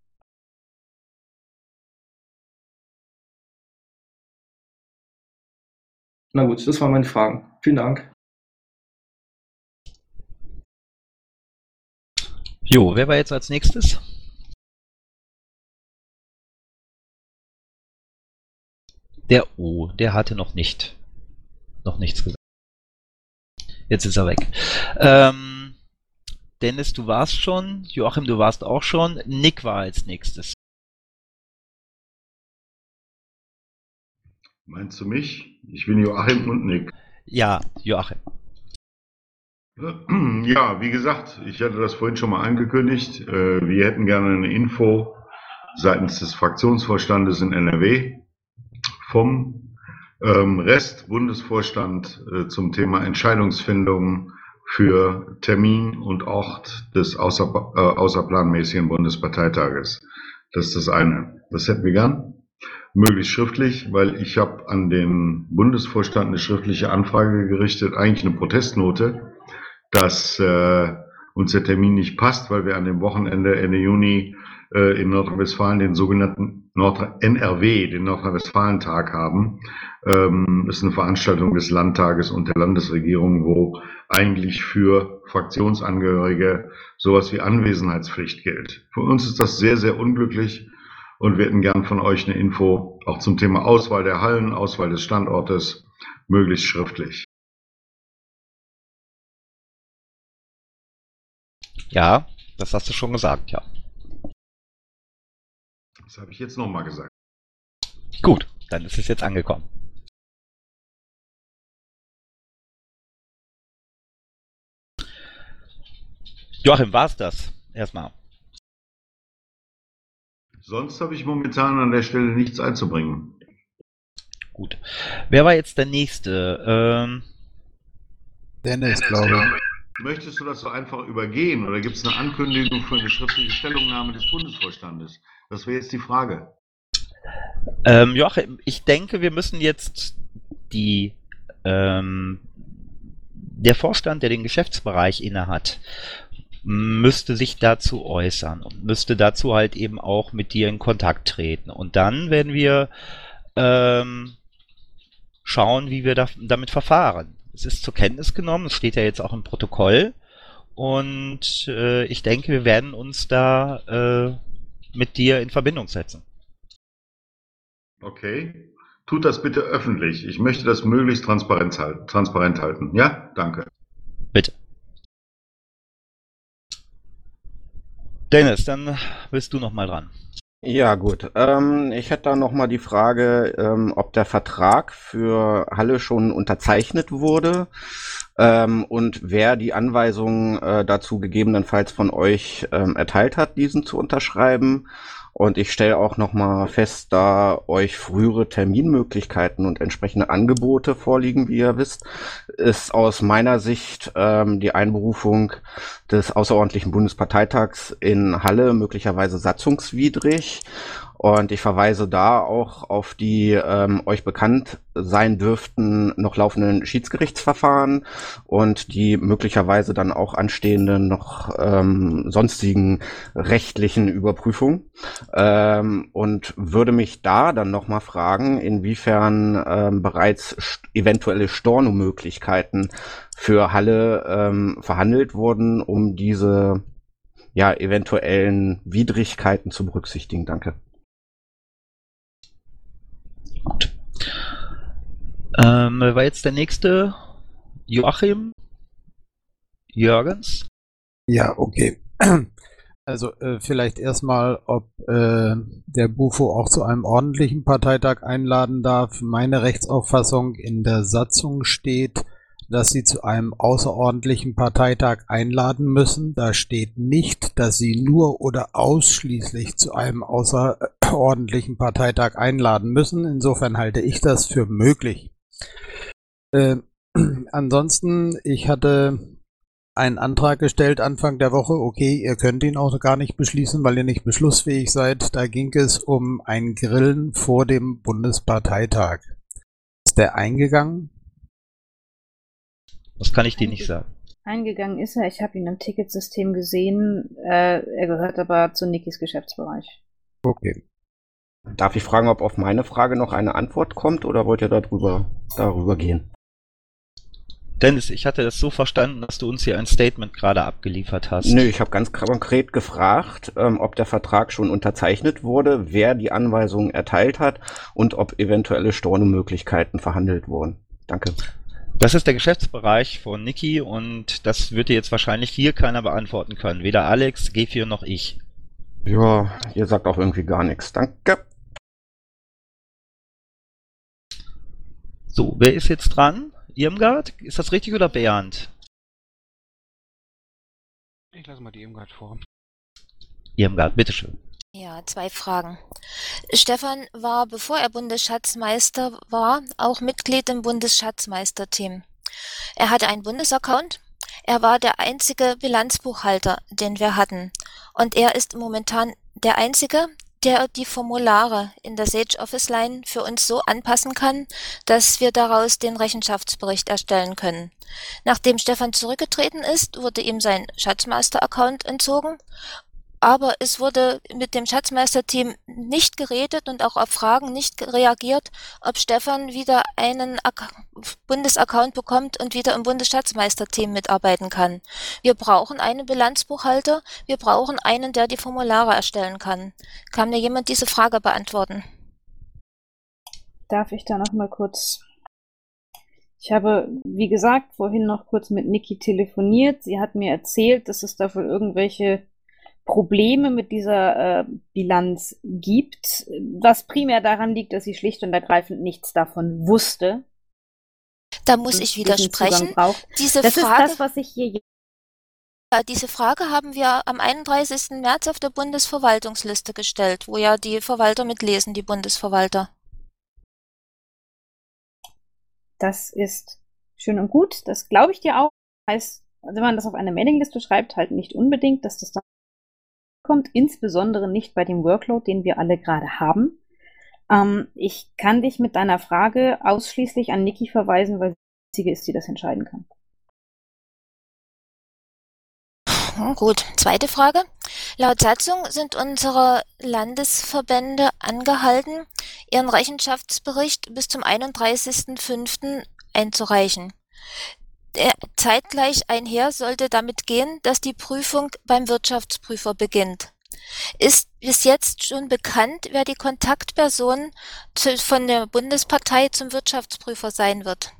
Na gut, das waren meine Fragen. Vielen Dank. Jo, wer war jetzt als nächstes? Der O, der hatte noch nichts gesagt. Jetzt ist er weg. Dennis, du warst schon. Joachim, du warst auch schon. Nick war als nächstes. Meinst du mich? Ich bin Joachim und Nick. Ja, Joachim. Ja, wie gesagt, ich hatte das vorhin schon mal angekündigt. Wir hätten gerne eine Info seitens des Fraktionsvorstandes in NRW vom Rest-Bundesvorstand zum Thema Entscheidungsfindung für Termin und Ort des außerplanmäßigen Bundesparteitages. Das ist das eine. Das hätten wir gern. Möglichst schriftlich, weil ich habe an den Bundesvorstand eine schriftliche Anfrage gerichtet, eigentlich eine Protestnote, dass uns der Termin nicht passt, weil wir an dem Wochenende Ende Juni in Nordrhein-Westfalen den sogenannten NRW, den Nordrhein-Westfalen-Tag haben. Das ist eine Veranstaltung des Landtages und der Landesregierung, wo eigentlich für Fraktionsangehörige sowas wie Anwesenheitspflicht gilt. Für uns ist das sehr, sehr unglücklich und wir hätten gern von euch eine Info, auch zum Thema Auswahl der Hallen, Auswahl des Standortes, möglichst schriftlich. Ja, das hast du schon gesagt, ja. Das habe ich jetzt nochmal gesagt. Gut, dann ist es jetzt angekommen. Joachim, war's das? Erstmal. Sonst habe ich momentan an der Stelle nichts einzubringen. Gut. Wer war jetzt der Nächste? Dennis, glaube ich. Möchtest du das so einfach übergehen oder gibt es eine Ankündigung für eine schriftliche Stellungnahme des Bundesvorstandes? Das wäre jetzt die Frage. Joachim, ich denke, wir müssen jetzt der Vorstand, der den Geschäftsbereich innehat, müsste sich dazu äußern und müsste dazu halt eben auch mit dir in Kontakt treten. Und dann werden wir schauen, wie wir damit verfahren. Es ist zur Kenntnis genommen, es steht ja jetzt auch im Protokoll. Und ich denke, wir werden uns da mit dir in Verbindung setzen. Okay. Tut das bitte öffentlich. Ich möchte das möglichst transparent halten. Ja, danke. Bitte. Dennis, dann bist du noch mal dran. Ja, gut. Ich hätte da noch mal die Frage, ob der Vertrag für Halle schon unterzeichnet wurde und wer die Anweisungen dazu gegebenenfalls von euch erteilt hat, diesen zu unterschreiben. Und ich stelle auch noch mal fest, da euch frühere Terminmöglichkeiten und entsprechende Angebote vorliegen, wie ihr wisst, ist aus meiner Sicht die Einberufung des außerordentlichen Bundesparteitags in Halle möglicherweise satzungswidrig. Und ich verweise da auch auf die euch bekannt sein dürften noch laufenden Schiedsgerichtsverfahren und die möglicherweise dann auch anstehenden noch sonstigen rechtlichen Überprüfungen. Und würde mich da dann noch mal fragen, inwiefern bereits eventuelle Stornomöglichkeiten für Halle verhandelt wurden, um diese eventuellen Widrigkeiten zu berücksichtigen. Danke. Gut. War jetzt der nächste Joachim Jürgens? Ja, okay. Also vielleicht erstmal, ob der Bufo auch zu einem ordentlichen Parteitag einladen darf. Meine Rechtsauffassung in der Satzung steht, dass sie zu einem außerordentlichen Parteitag einladen müssen. Da steht nicht, dass sie nur oder ausschließlich zu einem außerordentlichen Parteitag einladen müssen. Insofern halte ich das für möglich. Ansonsten, ich hatte einen Antrag gestellt Anfang der Woche. Okay, ihr könnt ihn auch gar nicht beschließen, weil ihr nicht beschlussfähig seid. Da ging es um ein Grillen vor dem Bundesparteitag. Ist der eingegangen? Das kann ich dir nicht sagen. Eingegangen ist er. Ich habe ihn im Ticketsystem gesehen. Er gehört aber zu Nikis Geschäftsbereich. Okay. Darf ich fragen, ob auf meine Frage noch eine Antwort kommt oder wollt ihr darüber gehen? Dennis, ich hatte das so verstanden, dass du uns hier ein Statement gerade abgeliefert hast. Nö, ich habe ganz konkret gefragt, ob der Vertrag schon unterzeichnet wurde, wer die Anweisungen erteilt hat und ob eventuelle Stornomöglichkeiten verhandelt wurden. Danke. Das ist der Geschäftsbereich von Niki und das wird dir jetzt wahrscheinlich hier keiner beantworten können. Weder Alex, G4 noch ich. Ja, ihr sagt auch irgendwie gar nichts. Danke. So, wer ist jetzt dran? Irmgard? Ist das richtig oder Bernd? Ich lasse mal die Irmgard vor. Irmgard, bitteschön. Ja, 2 Fragen. Stefan war, bevor er Bundesschatzmeister war, auch Mitglied im Bundesschatzmeisterteam. Er hatte einen Bundesaccount. Er war der einzige Bilanzbuchhalter, den wir hatten. Und er ist momentan der einzige, der die Formulare in der Sage Office Line für uns so anpassen kann, dass wir daraus den Rechenschaftsbericht erstellen können. Nachdem Stefan zurückgetreten ist, wurde ihm sein Schatzmeister-Account entzogen. Aber es wurde mit dem Schatzmeisterteam nicht geredet und auch auf Fragen nicht reagiert, ob Stefan wieder einen Bundesaccount bekommt und wieder im Bundesschatzmeisterteam mitarbeiten kann. Wir brauchen einen Bilanzbuchhalter, wir brauchen einen, der die Formulare erstellen kann. Kann mir jemand diese Frage beantworten? Darf ich da noch mal kurz... Ich habe, wie gesagt, vorhin noch kurz mit Niki telefoniert. Sie hat mir erzählt, dass es da wohl irgendwelche Probleme mit dieser Bilanz gibt, was primär daran liegt, dass sie schlicht und ergreifend nichts davon wusste. Da muss ich widersprechen. Diese Das Frage, ist das, was ich hier... Diese Frage haben wir am 31. März auf der Bundesverwaltungsliste gestellt, wo ja die Verwalter mitlesen, die Bundesverwalter. Das ist schön und gut, das glaube ich dir auch. Heißt, wenn man das auf eine Mailingliste schreibt, halt nicht unbedingt, dass das dann kommt, insbesondere nicht bei dem Workload, den wir alle gerade haben. Ich kann dich mit deiner Frage ausschließlich an Niki verweisen, weil sie die einzige ist, die das entscheiden kann. Gut, zweite Frage. Laut Satzung sind unsere Landesverbände angehalten, ihren Rechenschaftsbericht bis zum 31.05. einzureichen. Zeitgleich einher sollte damit gehen, dass die Prüfung beim Wirtschaftsprüfer beginnt. Ist bis jetzt schon bekannt, wer die Kontaktperson von der Bundespartei zum Wirtschaftsprüfer sein wird?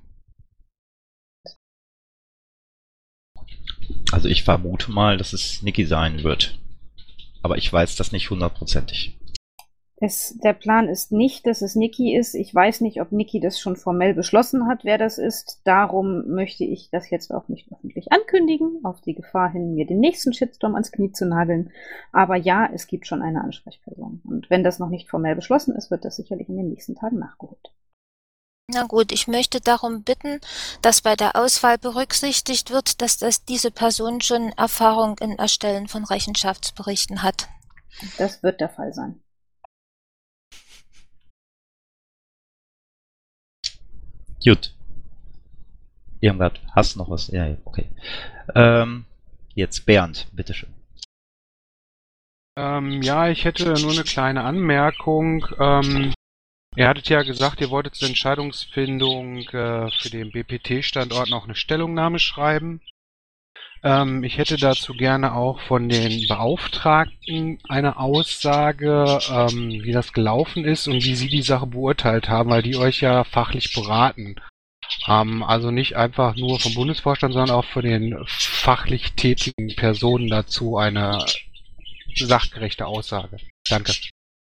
Also ich vermute mal, dass es Niki sein wird. Aber ich weiß das nicht hundertprozentig. Der Plan ist nicht, dass es Niki ist. Ich weiß nicht, ob Niki das schon formell beschlossen hat, wer das ist. Darum möchte ich das jetzt auch nicht öffentlich ankündigen, auf die Gefahr hin, mir den nächsten Shitstorm ans Knie zu nageln. Aber ja, es gibt schon eine Ansprechperson. Und wenn das noch nicht formell beschlossen ist, wird das sicherlich in den nächsten Tagen nachgeholt. Na gut, ich möchte darum bitten, dass bei der Auswahl berücksichtigt wird, dass diese Person schon Erfahrung im Erstellen von Rechenschaftsberichten hat. Das wird der Fall sein. Gut. Irmgard, hast du noch was? Ja, okay. Jetzt Bernd, bitteschön. Ja, ich hätte nur eine kleine Anmerkung. Ihr hattet ja gesagt, ihr wolltet zur Entscheidungsfindung für den BPT-Standort noch eine Stellungnahme schreiben. Ich hätte dazu gerne auch von den Beauftragten eine Aussage, wie das gelaufen ist und wie sie die Sache beurteilt haben, weil die euch ja fachlich beraten. Also nicht einfach nur vom Bundesvorstand, sondern auch von den fachlich tätigen Personen dazu eine sachgerechte Aussage. Danke.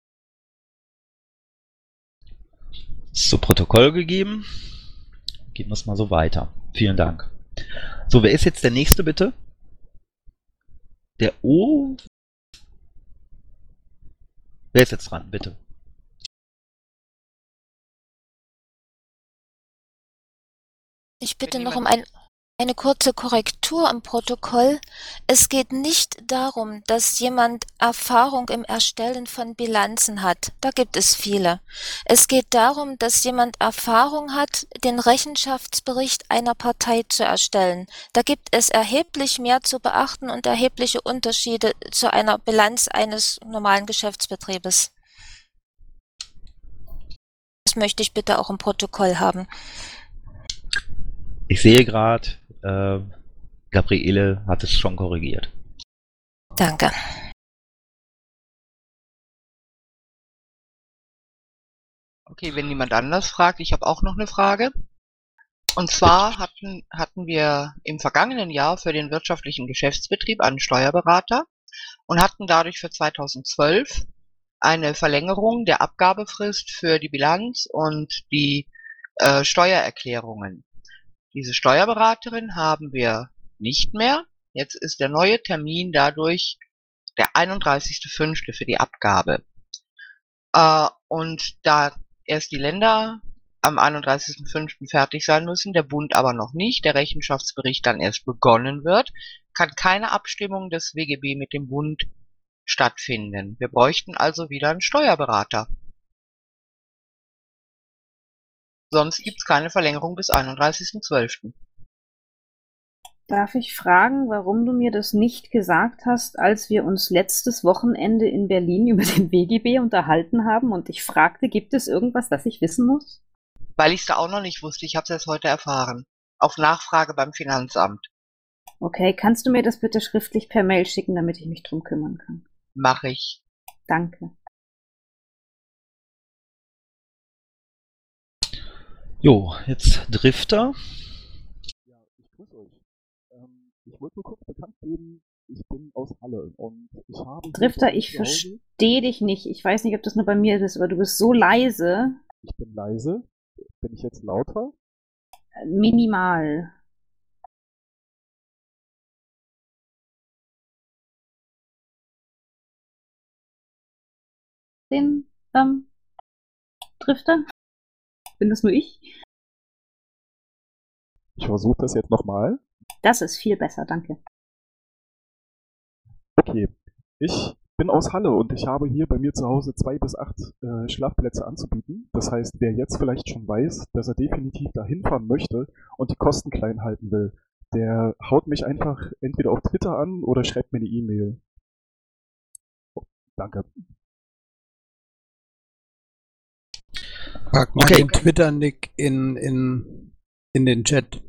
Zu Protokoll gegeben. Geben wir es mal so weiter. Vielen Dank. So, wer ist jetzt der Nächste, bitte? Der O. Wer ist jetzt dran, bitte? Ich bitte noch um eine kurze Korrektur im Protokoll. Es geht nicht darum, dass jemand Erfahrung im Erstellen von Bilanzen hat. Da gibt es viele. Es geht darum, dass jemand Erfahrung hat, den Rechenschaftsbericht einer Partei zu erstellen. Da gibt es erheblich mehr zu beachten und erhebliche Unterschiede zu einer Bilanz eines normalen Geschäftsbetriebes. Das möchte ich bitte auch im Protokoll haben. Ich sehe gerade, Gabriele hat es schon korrigiert. Danke. Okay, wenn niemand anders fragt, ich habe auch noch eine Frage. Und zwar hatten wir im vergangenen Jahr für den wirtschaftlichen Geschäftsbetrieb einen Steuerberater und hatten dadurch für 2012 eine Verlängerung der Abgabefrist für die Bilanz und die Steuererklärungen. Diese Steuerberaterin haben wir nicht mehr. Jetzt ist der neue Termin dadurch der 31.05. für die Abgabe. Und da erst die Länder am 31.05. fertig sein müssen, der Bund aber noch nicht, der Rechenschaftsbericht dann erst begonnen wird, kann keine Abstimmung des WGB mit dem Bund stattfinden. Wir bräuchten also wieder einen Steuerberater. Sonst gibt es keine Verlängerung bis 31.12. Darf ich fragen, warum du mir das nicht gesagt hast, als wir uns letztes Wochenende in Berlin über den WGB unterhalten haben und ich fragte, gibt es irgendwas, das ich wissen muss? Weil ich es da auch noch nicht wusste. Ich habe es erst heute erfahren. Auf Nachfrage beim Finanzamt. Okay, kannst du mir das bitte schriftlich per Mail schicken, damit ich mich drum kümmern kann? Mache ich. Danke. Jo, jetzt Drifter. Ja, ich grüße euch. Ich wollte nur kurz bekannt geben, ich bin aus Halle und ich habe hier bei Drifter, mir ich zu Hause, verstehe dich nicht. Ich weiß nicht, ob das nur bei mir ist, aber du bist so leise. ich bin leise, bin ich jetzt lauter? Minimal. Den Drifter? Bin das nur ich? Ich versuche das jetzt nochmal. Das ist viel besser, danke. Okay, ich bin aus Halle und ich habe hier bei mir zu Hause 2 bis 8 Schlafplätze anzubieten. Das heißt, wer jetzt vielleicht schon weiß, dass er definitiv dahin fahren möchte und die Kosten klein halten will, der haut mich einfach entweder auf Twitter an oder schreibt mir eine E-Mail. Oh, danke. Pack mal den Twitter-Nick in den Chat.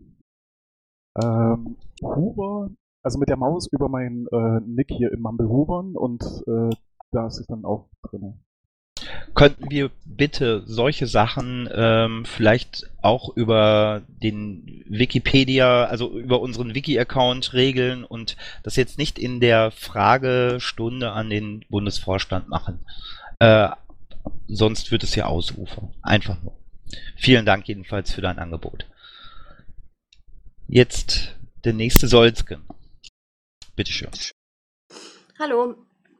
Huber, also mit der Maus über meinen Nick hier in Mumble hovern und da ist es dann auch drin. Könnten wir bitte solche Sachen vielleicht auch über den Wikipedia, also über unseren Wiki-Account regeln und das jetzt nicht in der Fragestunde an den Bundesvorstand machen? Sonst wird es ja ausufern. Einfach nur. Vielen Dank jedenfalls für dein Angebot. Jetzt der nächste Solzgen. Bitteschön. Hallo.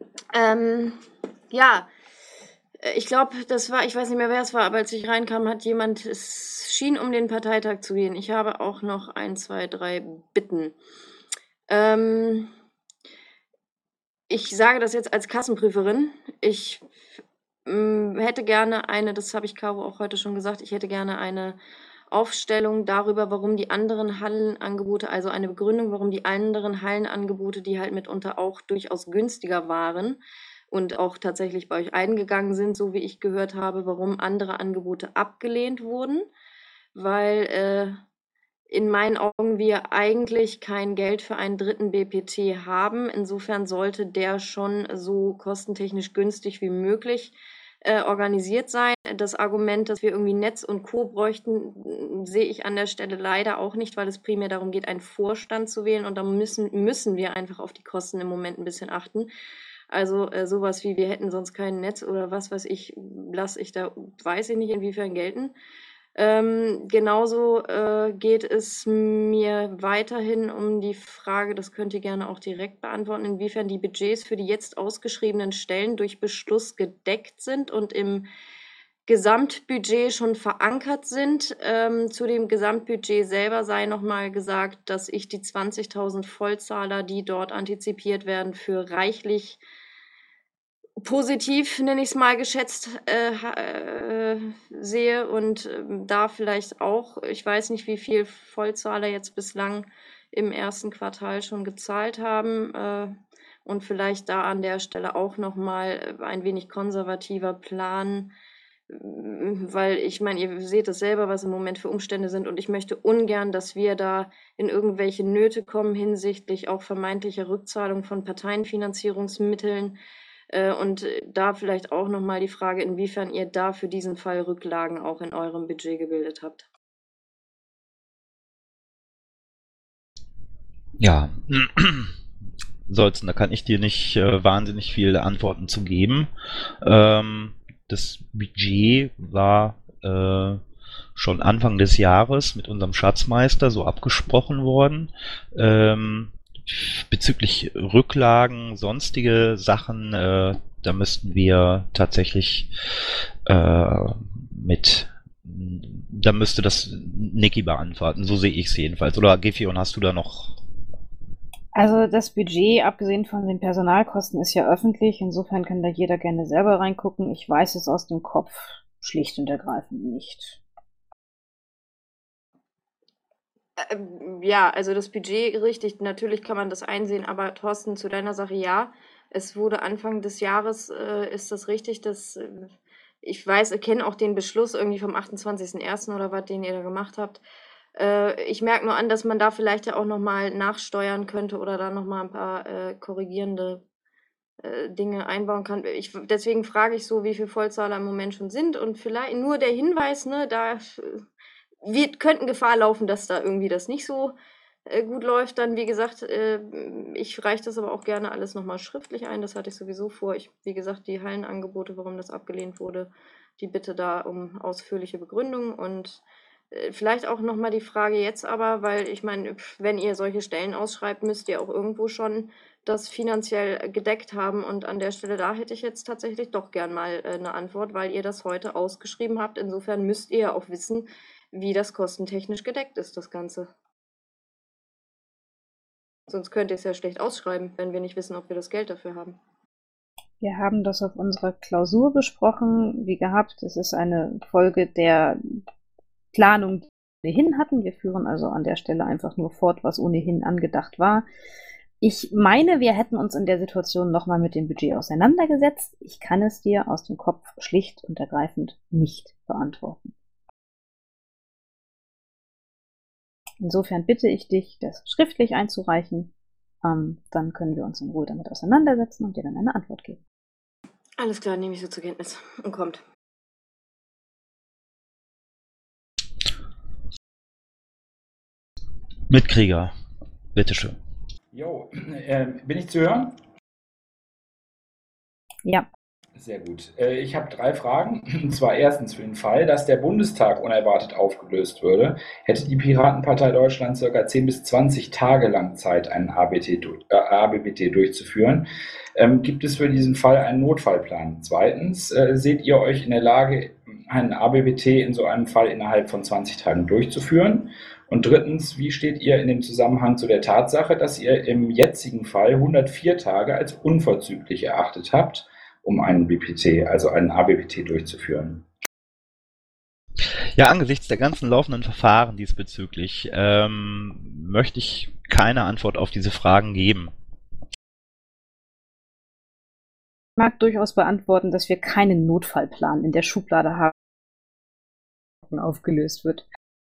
Ja, ich glaube, das war, ich weiß nicht mehr, wer es war, aber als ich reinkam, hat jemand, es schien um den Parteitag zu gehen. Ich habe auch noch 1, 2, 3 Bitten. Ich sage das jetzt als Kassenprüferin. Ich hätte gerne eine, das habe ich Caro auch heute schon gesagt, ich hätte gerne eine Aufstellung darüber, warum die anderen Hallenangebote, also eine Begründung, warum die anderen Hallenangebote, die halt mitunter auch durchaus günstiger waren und auch tatsächlich bei euch eingegangen sind, so wie ich gehört habe, warum andere Angebote abgelehnt wurden, weil in meinen Augen wir eigentlich kein Geld für einen dritten BPT haben. Insofern sollte der schon so kostentechnisch günstig wie möglich organisiert sein. Das Argument, dass wir irgendwie Netz und Co. bräuchten, sehe ich an der Stelle leider auch nicht, weil es primär darum geht, einen Vorstand zu wählen und da müssen wir einfach auf die Kosten im Moment ein bisschen achten. Also sowas wie, wir hätten sonst kein Netz oder was weiß ich, lasse ich da, weiß ich nicht, inwiefern gelten. Genauso geht es mir weiterhin um die Frage, das könnt ihr gerne auch direkt beantworten, inwiefern die Budgets für die jetzt ausgeschriebenen Stellen durch Beschluss gedeckt sind und im Gesamtbudget schon verankert sind. Zu dem Gesamtbudget selber sei nochmal gesagt, dass ich die 20.000 Vollzahler, die dort antizipiert werden, für reichlich positiv, nenne ich es mal, geschätzt sehe und da vielleicht auch, ich weiß nicht, wie viel Vollzahler jetzt bislang im ersten Quartal schon gezahlt haben und vielleicht da an der Stelle auch nochmal ein wenig konservativer planen, weil ich meine, ihr seht es selber, was im Moment für Umstände sind und ich möchte ungern, dass wir da in irgendwelche Nöte kommen hinsichtlich auch vermeintlicher Rückzahlung von Parteienfinanzierungsmitteln. Und da vielleicht auch nochmal die Frage, inwiefern ihr da für diesen Fall Rücklagen auch in eurem Budget gebildet habt. Ja, Solzen, da kann ich dir nicht wahnsinnig viele Antworten zu geben. Das Budget war schon Anfang des Jahres mit unserem Schatzmeister so abgesprochen worden. Bezüglich Rücklagen, sonstige Sachen, da müssten wir tatsächlich da müsste das Niki beantworten, so sehe ich es jedenfalls. Oder Gefion, hast du da noch? Also das Budget, abgesehen von den Personalkosten, ist ja öffentlich, insofern kann da jeder gerne selber reingucken. Ich weiß es aus dem Kopf schlicht und ergreifend nicht. Ja, also das Budget, richtig, natürlich kann man das einsehen, aber Thorsten, zu deiner Sache, ja, es wurde Anfang des Jahres, ist das richtig, dass ich weiß, ich kenne auch den Beschluss irgendwie vom 28.01. oder was, den ihr da gemacht habt. Ich merke nur an, dass man da vielleicht ja auch nochmal nachsteuern könnte oder da nochmal ein paar korrigierende Dinge einbauen kann. Deswegen frage ich so, wie viele Vollzahler im Moment schon sind und vielleicht nur der Hinweis, ne, da wir könnten Gefahr laufen, dass da irgendwie das nicht so gut läuft. Dann, wie gesagt, ich reiche das aber auch gerne alles nochmal schriftlich ein. Das hatte ich sowieso vor. Wie gesagt, die Hallenangebote, warum das abgelehnt wurde, die Bitte da um ausführliche Begründung und vielleicht auch nochmal die Frage jetzt aber, weil ich meine, wenn ihr solche Stellen ausschreibt, müsst ihr auch irgendwo schon das finanziell gedeckt haben und an der Stelle, da hätte ich jetzt tatsächlich doch gern mal eine Antwort, weil ihr das heute ausgeschrieben habt. Insofern müsst ihr ja auch wissen, wie das kostentechnisch gedeckt ist, das Ganze. Sonst könnt ihr es ja schlecht ausschreiben, wenn wir nicht wissen, ob wir das Geld dafür haben. Wir haben das auf unserer Klausur besprochen. Wie gehabt, es ist eine Folge der Planung, die wir ohnehin hatten. Wir führen also an der Stelle einfach nur fort, was ohnehin angedacht war. Ich meine, wir hätten uns in der Situation nochmal mit dem Budget auseinandergesetzt. Ich kann es dir aus dem Kopf schlicht und ergreifend nicht beantworten. Insofern bitte ich dich, das schriftlich einzureichen. Dann können wir uns in Ruhe damit auseinandersetzen und dir dann eine Antwort geben. Alles klar, nehme ich so zur Kenntnis und kommt. Mitkrieger, bitteschön. Jo, bin ich zu hören? Ja. Sehr gut. Ich habe 3 Fragen. Und zwar erstens, für den Fall, dass der Bundestag unerwartet aufgelöst würde, hätte die Piratenpartei Deutschland ca. 10 bis 20 Tage lang Zeit, einen ABBT durchzuführen. Gibt es für diesen Fall einen Notfallplan? Zweitens, seht ihr euch in der Lage, einen ABBT in so einem Fall innerhalb von 20 Tagen durchzuführen? Und drittens, wie steht ihr in dem Zusammenhang zu der Tatsache, dass ihr im jetzigen Fall 104 Tage als unverzüglich erachtet habt, um einen BPT, also einen ABBT durchzuführen? Ja, angesichts der ganzen laufenden Verfahren diesbezüglich möchte ich keine Antwort auf diese Fragen geben. Ich mag durchaus beantworten, dass wir keinen Notfallplan in der Schublade haben, der aufgelöst wird.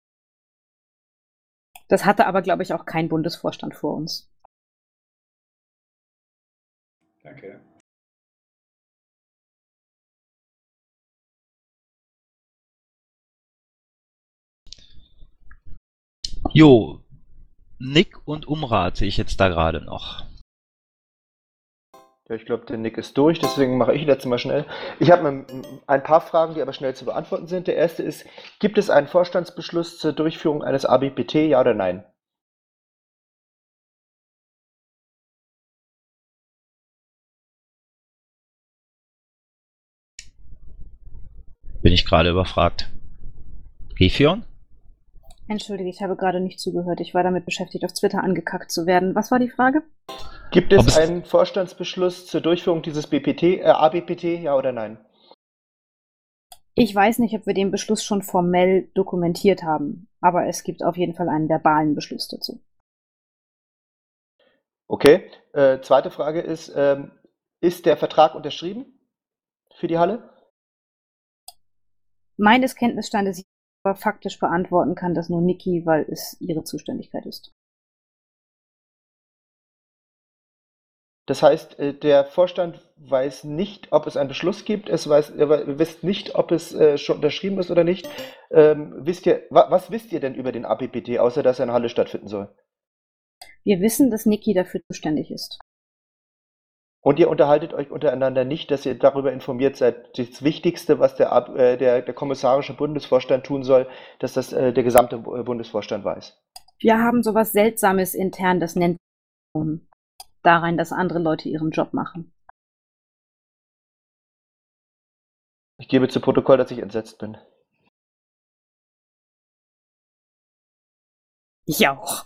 Das hatte aber, glaube ich, auch kein Bundesvorstand vor uns. Danke. Jo, Nick und Umrat sehe ich jetzt da gerade noch. Ja, ich glaube, der Nick ist durch, deswegen mache ich letztes Mal schnell. Ich habe ein paar Fragen, die aber schnell zu beantworten sind. Der erste ist, gibt es einen Vorstandsbeschluss zur Durchführung eines ABPT, ja oder nein? Bin ich gerade überfragt. Gefion? Entschuldige, ich habe gerade nicht zugehört. Ich war damit beschäftigt, auf Twitter angekackt zu werden. Was war die Frage? Gibt es einen Vorstandsbeschluss zur Durchführung dieses ABPT, ja oder nein? Ich weiß nicht, ob wir den Beschluss schon formell dokumentiert haben, aber es gibt auf jeden Fall einen verbalen Beschluss dazu. Okay. Zweite Frage ist der Vertrag unterschrieben für die Halle? Meines Kenntnisstandes aber faktisch beantworten kann das nur Niki, weil es ihre Zuständigkeit ist. Das heißt, der Vorstand weiß nicht, ob es einen Beschluss gibt, ihr wisst nicht, ob es schon unterschrieben ist oder nicht. Was wisst ihr denn über den ABPT, außer dass er in der Halle stattfinden soll? Wir wissen, dass Niki dafür zuständig ist. Und ihr unterhaltet euch untereinander nicht, dass ihr darüber informiert seid, das Wichtigste, was der kommissarische Bundesvorstand tun soll, dass das der gesamte Bundesvorstand weiß. Wir haben sowas Seltsames intern, das nennt da rein, dass andere Leute ihren Job machen. Ich gebe zu Protokoll, dass ich entsetzt bin. Ich auch.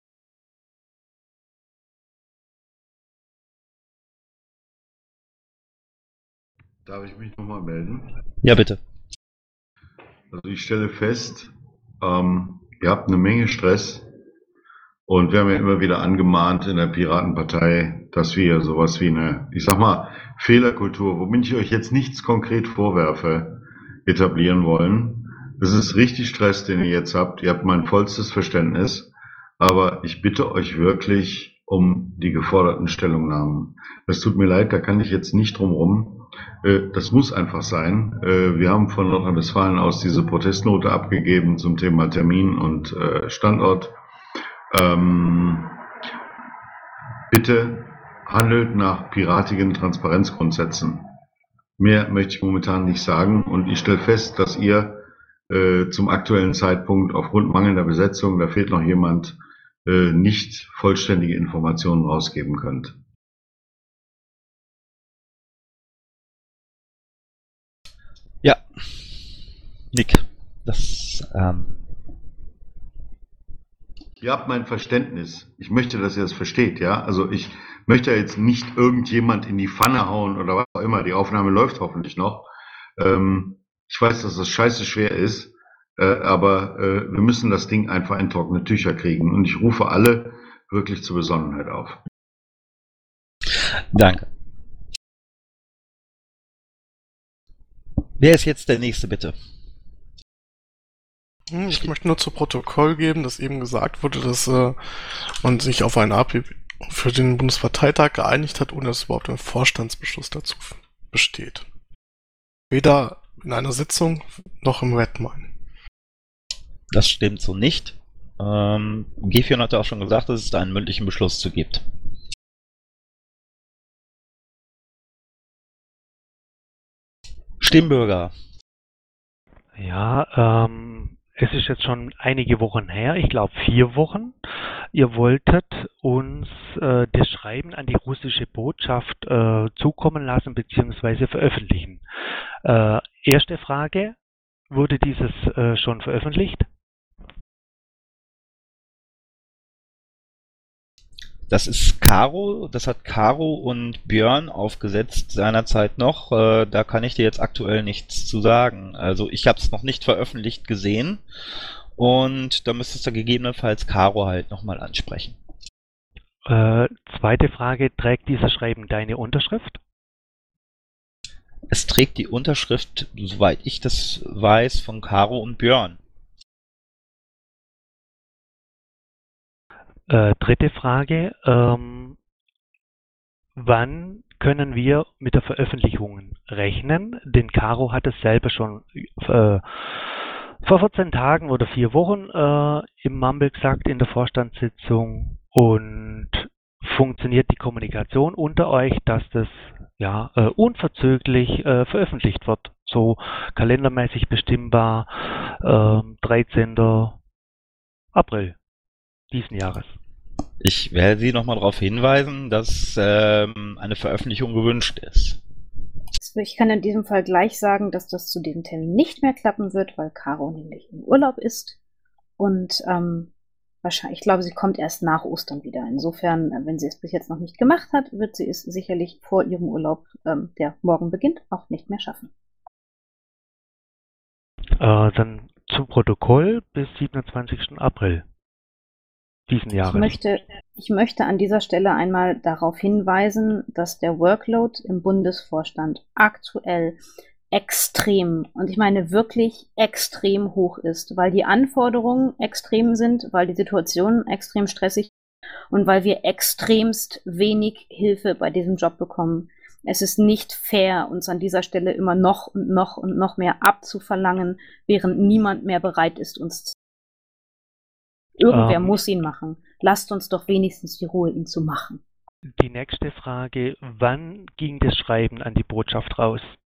Darf ich mich nochmal melden? Ja, bitte. Also ich stelle fest, ihr habt eine Menge Stress und wir haben ja immer wieder angemahnt in der Piratenpartei, dass wir sowas wie eine, ich sag mal, Fehlerkultur, womit ich euch jetzt nichts konkret vorwerfe, etablieren wollen. Das ist richtig Stress, den ihr jetzt habt. Ihr habt mein vollstes Verständnis, aber ich bitte euch wirklich, um die geforderten Stellungnahmen. Das tut mir leid, da kann ich jetzt nicht drum rum. Das muss einfach sein. Wir haben von Nordrhein-Westfalen aus diese Protestnote abgegeben zum Thema Termin und Standort. Bitte handelt nach piratigen Transparenzgrundsätzen. Mehr möchte ich momentan nicht sagen und ich stelle fest, dass ihr zum aktuellen Zeitpunkt aufgrund mangelnder Besetzung, da fehlt noch jemand, nicht vollständige Informationen rausgeben könnt. Ja, Nick, das Ihr habt mein Verständnis. Ich möchte, dass ihr das versteht, ja? Also ich möchte jetzt nicht irgendjemand in die Pfanne hauen oder was auch immer. Die Aufnahme läuft hoffentlich noch. Ich weiß, dass das scheiße schwer ist, aber wir müssen das Ding einfach in trockene Tücher kriegen. Und ich rufe alle wirklich zur Besonnenheit auf. Danke. Wer ist jetzt der Nächste, bitte? Ich möchte nur zu Protokoll geben, dass eben gesagt wurde, dass man sich auf ein AP für den Bundesparteitag geeinigt hat, ohne dass überhaupt ein Vorstandsbeschluss dazu besteht. Weder in einer Sitzung noch im Redmine. Das stimmt so nicht. G4 hat ja auch schon gesagt, dass es da einen mündlichen Beschluss zu gibt. Stimmbürger. Ja, es ist jetzt schon einige Wochen her, ich glaube 4 Wochen. Ihr wolltet uns das Schreiben an die russische Botschaft zukommen lassen bzw. veröffentlichen. Erste Frage, wurde dieses schon veröffentlicht? Das ist Caro, das hat Caro und Björn aufgesetzt seinerzeit noch. Da kann ich dir jetzt aktuell nichts zu sagen. Also ich habe es noch nicht veröffentlicht gesehen und da müsstest du gegebenenfalls Caro halt nochmal ansprechen. Zweite Frage, trägt dieses Schreiben deine Unterschrift? Es trägt die Unterschrift, soweit ich das weiß, von Caro und Björn. Dritte Frage, wann können wir mit der Veröffentlichung rechnen? Denn Caro hat es selber schon vor 14 Tagen oder 4 Wochen im Mumble gesagt in der Vorstandssitzung. Und funktioniert die Kommunikation unter euch, dass das ja unverzüglich veröffentlicht wird? So kalendermäßig bestimmbar 13. April diesen Jahres. Ich werde Sie nochmal darauf hinweisen, dass eine Veröffentlichung gewünscht ist. Ich kann in diesem Fall gleich sagen, dass das zu dem Termin nicht mehr klappen wird, weil Caro nämlich im Urlaub ist. Und wahrscheinlich, ich glaube, sie kommt erst nach Ostern wieder. Insofern, wenn sie es bis jetzt noch nicht gemacht hat, wird sie es sicherlich vor ihrem Urlaub, der morgen beginnt, auch nicht mehr schaffen. Dann zu Protokoll bis 27. April. Diesen Jahres. Ich möchte an dieser Stelle einmal darauf hinweisen, dass der Workload im Bundesvorstand aktuell extrem, und ich meine wirklich extrem hoch ist, weil die Anforderungen extrem sind, weil die Situation extrem stressig und weil wir extremst wenig Hilfe bei diesem Job bekommen. Es ist nicht fair, uns an dieser Stelle immer noch und noch und noch mehr abzuverlangen, während niemand mehr bereit ist, uns zu. Irgendwer muss ihn machen. Lasst uns doch wenigstens die Ruhe, ihn zu machen. Die nächste Frage, wann ging das Schreiben an die Botschaft raus?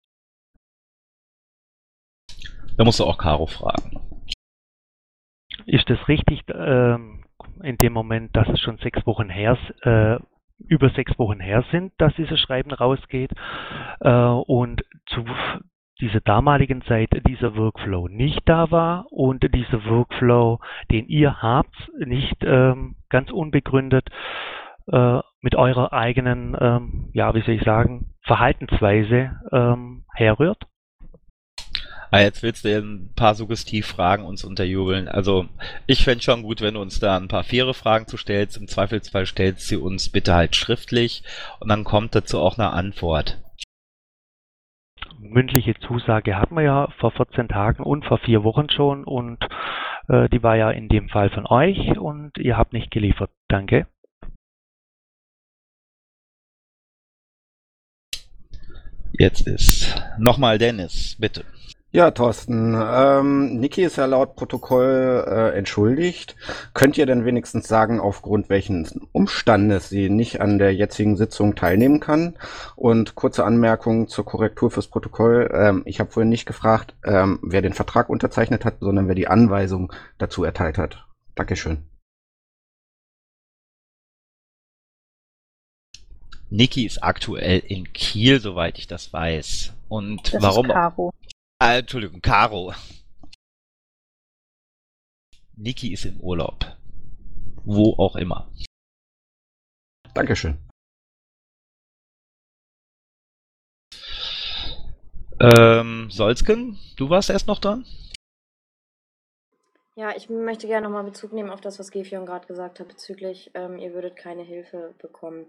Da musst du auch Caro fragen. Ist es richtig in dem Moment, dass es schon 6 Wochen her über 6 Wochen her sind, dass dieses Schreiben rausgeht und zu dieser damaligen Zeit dieser Workflow nicht da war und dieser Workflow, den ihr habt, nicht ganz unbegründet mit eurer eigenen, ja, wie soll ich sagen, Verhaltensweise herrührt? Jetzt willst du ein paar Suggestivfragen uns unterjubeln. Also ich fände schon gut, wenn du uns da ein paar faire Fragen zu stellst. Im Zweifelsfall stellst sie uns bitte halt schriftlich und dann kommt dazu auch eine Antwort. Mündliche Zusage hatten wir ja vor 14 Tagen und vor 4 Wochen schon und die war ja in dem Fall von euch und ihr habt nicht geliefert. Danke. Jetzt ist nochmal Dennis, bitte. Ja, Thorsten, Niki ist ja laut Protokoll entschuldigt. Könnt ihr denn wenigstens sagen, aufgrund welchen Umstandes sie nicht an der jetzigen Sitzung teilnehmen kann? Und kurze Anmerkung zur Korrektur fürs Protokoll. Ich habe vorhin nicht gefragt, wer den Vertrag unterzeichnet hat, sondern wer die Anweisung dazu erteilt hat. Dankeschön. Niki ist aktuell in Kiel, soweit ich das weiß. Und Das warum? ist Caro. Entschuldigung, Caro. Niki ist im Urlaub. Wo auch immer. Dankeschön. Solsken, du warst erst noch dran? Ja, ich möchte gerne nochmal Bezug nehmen auf das, was Gefion gerade gesagt hat, bezüglich, ihr würdet keine Hilfe bekommen.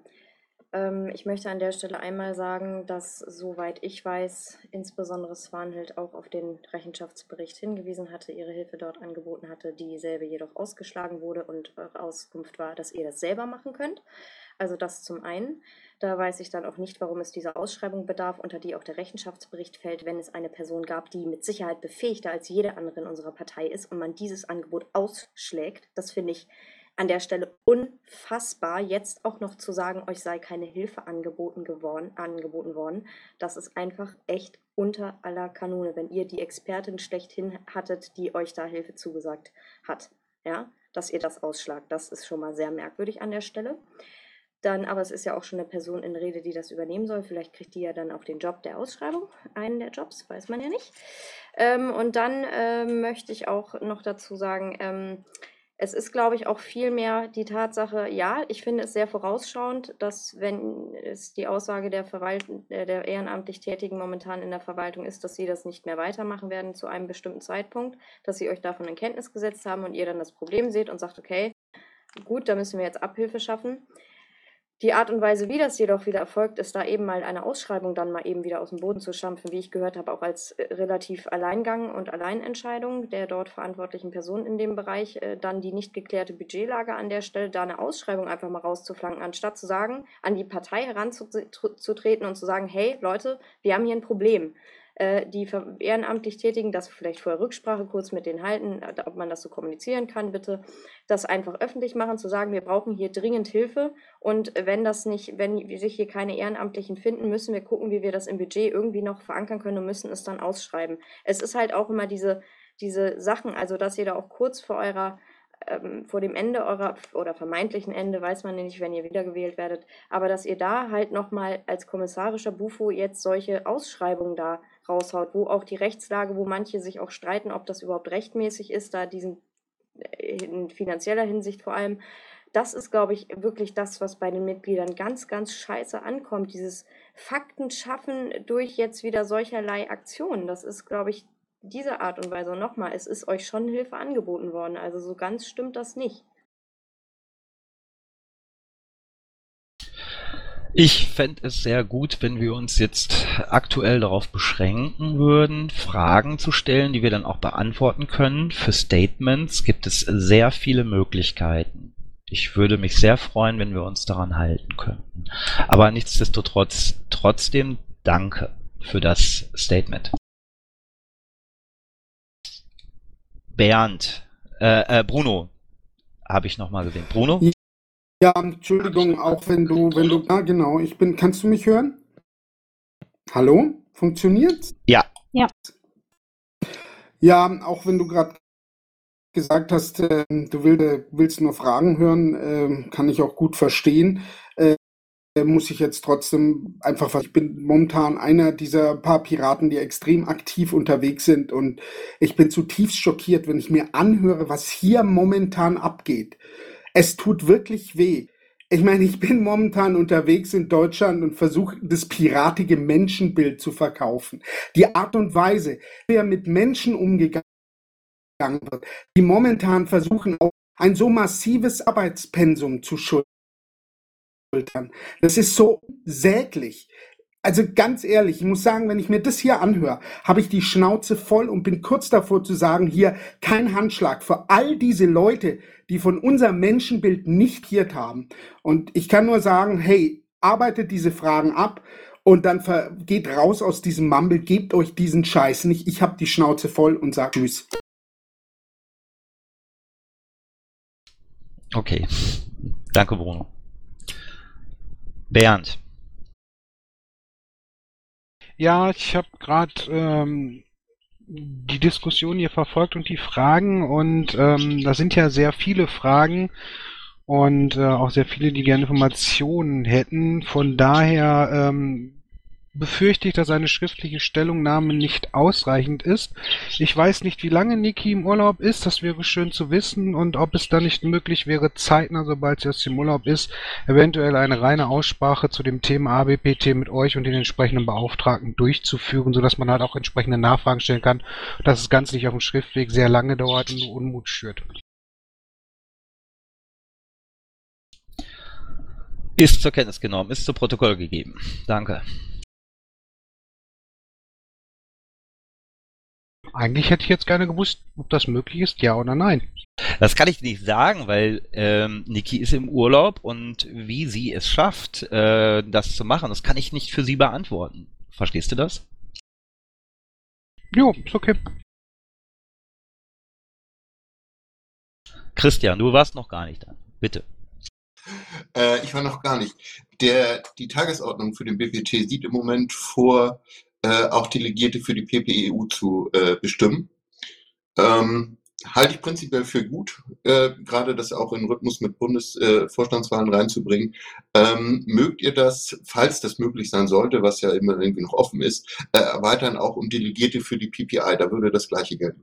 Ich möchte an der Stelle einmal sagen, dass, soweit ich weiß, insbesondere Swanhild auch auf den Rechenschaftsbericht hingewiesen hatte, ihre Hilfe dort angeboten hatte, dieselbe jedoch ausgeschlagen wurde und eure Auskunft war, dass ihr das selber machen könnt. Also das zum einen. Da weiß ich dann auch nicht, warum es dieser Ausschreibung bedarf, unter die auch der Rechenschaftsbericht fällt, wenn es eine Person gab, die mit Sicherheit befähigter als jede andere in unserer Partei ist und man dieses Angebot ausschlägt. Das finde ich an der Stelle unfassbar, jetzt auch noch zu sagen, euch sei keine Hilfe angeboten worden. Das ist einfach echt unter aller Kanone, wenn ihr die Expertin schlechthin hattet, die euch da Hilfe zugesagt hat. Ja, dass ihr das ausschlagt, das ist schon mal sehr merkwürdig an der Stelle. Dann, aber es ist ja auch schon eine Person in Rede, die das übernehmen soll. Vielleicht kriegt die ja dann auch den Job der Ausschreibung, einen der Jobs, weiß man ja nicht. Und dann möchte ich auch noch dazu sagen, es ist, glaube ich, auch viel mehr die Tatsache, ja, ich finde es sehr vorausschauend, dass, wenn es die Aussage der ehrenamtlich Tätigen momentan in der Verwaltung ist, dass sie das nicht mehr weitermachen werden zu einem bestimmten Zeitpunkt, dass sie euch davon in Kenntnis gesetzt haben und ihr dann das Problem seht und sagt, okay, gut, da müssen wir jetzt Abhilfe schaffen. Die Art und Weise, wie das jedoch wieder erfolgt, ist da eben mal eine Ausschreibung dann mal eben wieder aus dem Boden zu stampfen, wie ich gehört habe, auch als relativ Alleingang und Alleinentscheidung der dort verantwortlichen Person in dem Bereich, dann die nicht geklärte Budgetlage an der Stelle, da eine Ausschreibung einfach mal rauszuflanken, anstatt zu sagen, an die Partei heranzutreten und zu sagen, hey Leute, wir haben hier ein Problem. Die ehrenamtlich Tätigen, das vielleicht vorher Rücksprache kurz mit denen halten, ob man das so kommunizieren kann, bitte, das einfach öffentlich machen, zu sagen, wir brauchen hier dringend Hilfe und wenn sich hier keine Ehrenamtlichen finden, müssen wir gucken, wie wir das im Budget irgendwie noch verankern können und müssen es dann ausschreiben. Es ist halt auch immer diese Sachen, also dass ihr da auch kurz vor dem Ende eurer, oder vermeintlichen Ende, weiß man ja nicht, wenn ihr wiedergewählt werdet, aber dass ihr da halt nochmal als kommissarischer Bufo jetzt solche Ausschreibungen da raushaut, wo auch die Rechtslage, wo manche sich auch streiten, ob das überhaupt rechtmäßig ist, da in finanzieller Hinsicht vor allem, das ist, glaube ich, wirklich das, was bei den Mitgliedern ganz, ganz scheiße ankommt, dieses Fakten schaffen durch jetzt wieder solcherlei Aktionen, das ist, glaube ich, diese Art und Weise. Und nochmal, es ist euch schon Hilfe angeboten worden, also so ganz stimmt das nicht. Ich fände es sehr gut, wenn wir uns jetzt aktuell darauf beschränken würden, Fragen zu stellen, die wir dann auch beantworten können. Für Statements gibt es sehr viele Möglichkeiten. Ich würde mich sehr freuen, wenn wir uns daran halten könnten. Aber nichtsdestotrotz, trotzdem danke für das Statement. Bernd, Bruno, habe ich nochmal gesehen. Bruno? Ja, Entschuldigung, auch wenn du, genau, kannst du mich hören? Hallo? Funktioniert's? Ja. Ja. Ja, auch wenn du gerade gesagt hast, du willst nur Fragen hören, kann ich auch gut verstehen. Muss ich jetzt trotzdem einfach, weil ich bin momentan einer dieser paar Piraten, die extrem aktiv unterwegs sind und ich bin zutiefst schockiert, wenn ich mir anhöre, was hier momentan abgeht. Es tut wirklich weh. Ich meine, ich bin momentan unterwegs in Deutschland und versuche, das piratige Menschenbild zu verkaufen. Die Art und Weise, wie mit Menschen umgegangen wird, die momentan versuchen, auch ein so massives Arbeitspensum zu schultern. Das ist so säglich. Also ganz ehrlich, ich muss sagen, wenn ich mir das hier anhöre, habe ich die Schnauze voll und bin kurz davor zu sagen, hier kein Handschlag für all diese Leute, die von unserem Menschenbild nicht hier haben. Und ich kann nur sagen, hey, arbeitet diese Fragen ab und dann geht raus aus diesem Mumble, gebt euch diesen Scheiß nicht. Ich hab die Schnauze voll und sag Tschüss. Okay. Danke, Bruno. Bernd. Ja, ich habe gerade die Diskussion hier verfolgt und die Fragen und da sind ja sehr viele Fragen und auch sehr viele, die gerne Informationen hätten. Von daher befürchte ich, dass eine schriftliche Stellungnahme nicht ausreichend ist. Ich weiß nicht, wie lange Niki im Urlaub ist, das wäre schön zu wissen und ob es da nicht möglich wäre, zeitnah, sobald sie aus dem Urlaub ist, eventuell eine reine Aussprache zu dem Thema ABPT mit euch und den entsprechenden Beauftragten durchzuführen, sodass man halt auch entsprechende Nachfragen stellen kann, dass das Ganze nicht auf dem Schriftweg sehr lange dauert und nur Unmut schürt. Ist zur Kenntnis genommen, ist zu Protokoll gegeben. Danke. Eigentlich hätte ich jetzt gerne gewusst, ob das möglich ist, ja oder nein. Das kann ich nicht sagen, weil Niki ist im Urlaub und wie sie es schafft, das zu machen, das kann ich nicht für sie beantworten. Verstehst du das? Jo, ist okay. Christian, du warst noch gar nicht da. Bitte. Ich war noch gar nicht. Die Tagesordnung für den BPT sieht im Moment vor, auch Delegierte für die PPEU zu bestimmen. Halte ich prinzipiell für gut, gerade das auch in Rhythmus mit Bundesvorstandswahlen reinzubringen. Mögt ihr das, falls das möglich sein sollte, was ja immer irgendwie noch offen ist, erweitern auch um Delegierte für die PPI? Da würde das Gleiche gelten.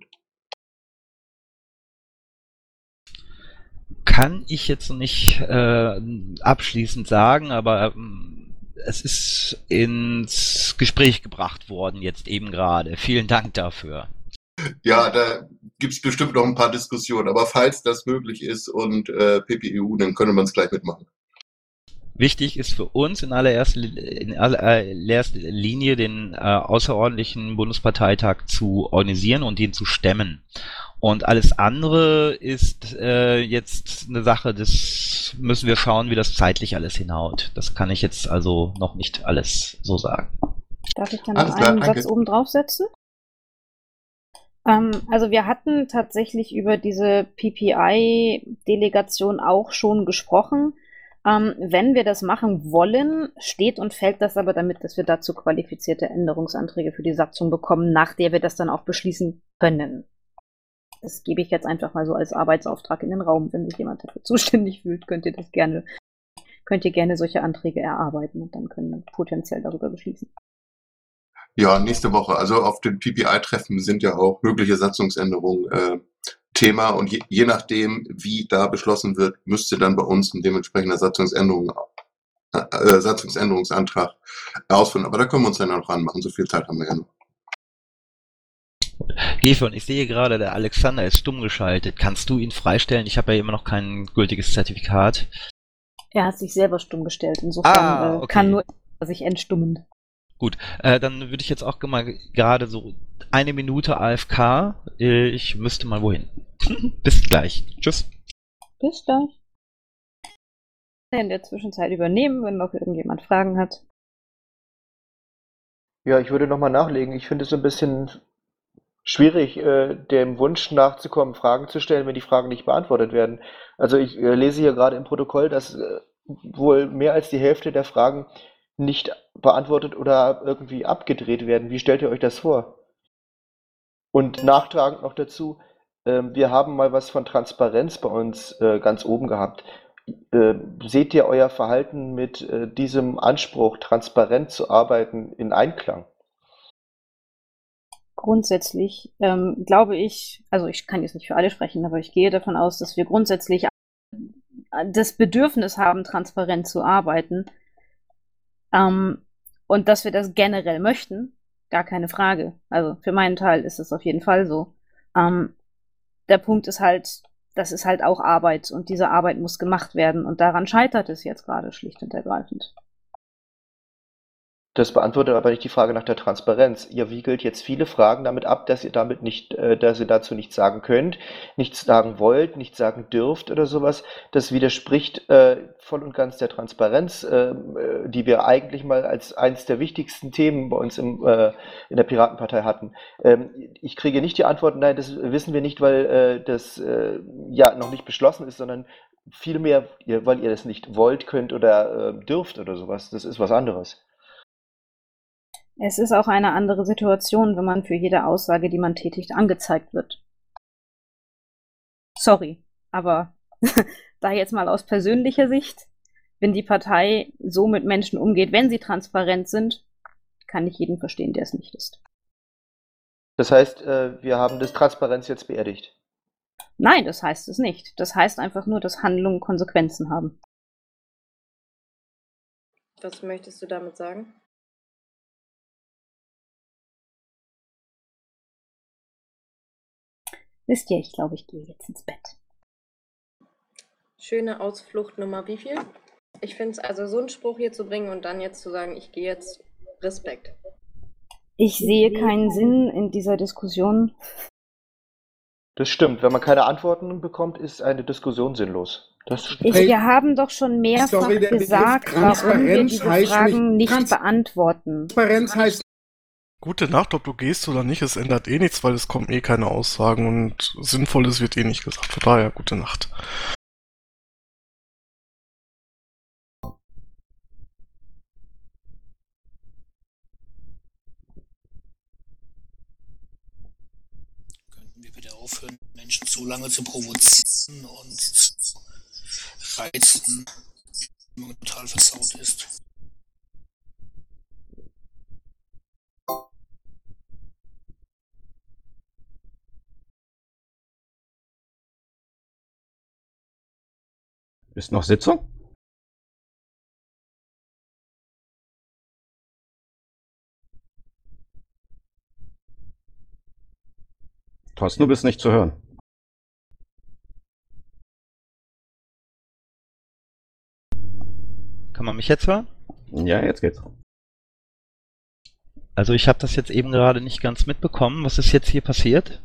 Kann ich jetzt nicht abschließend sagen, aber es ist ins Gespräch gebracht worden jetzt eben gerade. Vielen Dank dafür. Ja, da gibt es bestimmt noch ein paar Diskussionen, aber falls das möglich ist und PPEU, dann könnte man es gleich mitmachen. Wichtig ist für uns in allererster Linie den außerordentlichen Bundesparteitag zu organisieren und den zu stemmen. Und alles andere ist jetzt eine Sache, das müssen wir schauen, wie das zeitlich alles hinhaut. Das kann ich jetzt also noch nicht alles so sagen. Darf ich dann noch einen Satz oben draufsetzen? Also wir hatten tatsächlich über diese PPI-Delegation auch schon gesprochen. Wenn wir das machen wollen, steht und fällt das aber damit, dass wir dazu qualifizierte Änderungsanträge für die Satzung bekommen, nach der wir das dann auch beschließen können. Das gebe ich jetzt einfach mal so als Arbeitsauftrag in den Raum. Wenn sich jemand dafür zuständig fühlt, könnt ihr gerne solche Anträge erarbeiten und dann können wir potenziell darüber beschließen. Ja, nächste Woche. Also auf dem PPI-Treffen sind ja auch mögliche Satzungsänderungen Thema und je nachdem, wie da beschlossen wird, müsste dann bei uns ein dementsprechender Satzungsänderungsantrag ausführen. Aber da können wir uns dann noch ranmachen. So viel Zeit haben wir ja noch. Gefon, ich sehe gerade, der Alexander ist stumm geschaltet. Kannst du ihn freistellen? Ich habe ja immer noch kein gültiges Zertifikat. Er hat sich selber stumm gestellt. Insofern okay. kann nur er sich entstummen. Gut, dann würde ich jetzt auch mal gerade so 1 Minute AFK. Ich müsste mal wohin. Bis gleich. Tschüss. Bis gleich. In der Zwischenzeit übernehmen, wenn noch irgendjemand Fragen hat. Ja, ich würde nochmal nachlegen. Ich finde es so ein bisschen schwierig, dem Wunsch nachzukommen, Fragen zu stellen, wenn die Fragen nicht beantwortet werden. Also ich lese hier gerade im Protokoll, dass wohl mehr als die Hälfte der Fragen nicht beantwortet oder irgendwie abgedreht werden. Wie stellt ihr euch das vor? Und nachtragend noch dazu, wir haben mal was von Transparenz bei uns ganz oben gehabt. Seht ihr euer Verhalten mit diesem Anspruch, transparent zu arbeiten, in Einklang? Grundsätzlich glaube ich, also ich kann jetzt nicht für alle sprechen, aber ich gehe davon aus, dass wir grundsätzlich das Bedürfnis haben, transparent zu arbeiten. Und dass wir das generell möchten, gar keine Frage. Also für meinen Teil ist es auf jeden Fall so. Der Punkt ist halt, das ist halt auch Arbeit und diese Arbeit muss gemacht werden und daran scheitert es jetzt gerade schlicht und ergreifend. Das beantwortet aber nicht die Frage nach der Transparenz. Ihr wiegelt jetzt viele Fragen damit ab, dass ihr damit nicht, dass ihr dazu nichts sagen könnt, nichts sagen wollt, nichts sagen dürft oder sowas. Das widerspricht voll und ganz der Transparenz, die wir eigentlich mal als eines der wichtigsten Themen bei uns in der Piratenpartei hatten. Ich kriege nicht die Antwort, nein, das wissen wir nicht, weil das ja noch nicht beschlossen ist, sondern vielmehr, weil ihr das nicht wollt, könnt oder dürft oder sowas. Das ist was anderes. Es ist auch eine andere Situation, wenn man für jede Aussage, die man tätigt, angezeigt wird. Sorry, aber da jetzt mal aus persönlicher Sicht, wenn die Partei so mit Menschen umgeht, wenn sie transparent sind, kann ich jeden verstehen, der es nicht ist. Das heißt, wir haben das Transparenz jetzt beerdigt. Nein, das heißt es nicht. Das heißt einfach nur, dass Handlungen Konsequenzen haben. Was möchtest du damit sagen? Wisst ihr, ich glaube, ich gehe jetzt ins Bett. Schöne Ausflucht Nummer wie viel? Ich finde es also so einen Spruch hier zu bringen und dann jetzt zu sagen, ich gehe jetzt, Respekt. Ich sehe keinen Sinn in dieser Diskussion. Das stimmt. Wenn man keine Antworten bekommt, ist eine Diskussion sinnlos. Wir haben doch schon mehrfach gesagt, warum wir diese Fragen nicht beantworten. Transparenz heißt Gute Nacht, ob du gehst oder nicht, es ändert eh nichts, weil es kommen eh keine Aussagen und Sinnvolles wird eh nicht gesagt. Von daher, gute Nacht. Könnten wir bitte aufhören, Menschen so lange zu provozieren und zu reizen, wenn man total versaut ist. Ist noch Sitzung? Thorsten, du bist nicht zu hören. Kann man mich jetzt hören? Ja, jetzt geht's. Also ich habe das jetzt eben gerade nicht ganz mitbekommen. Was ist jetzt hier passiert?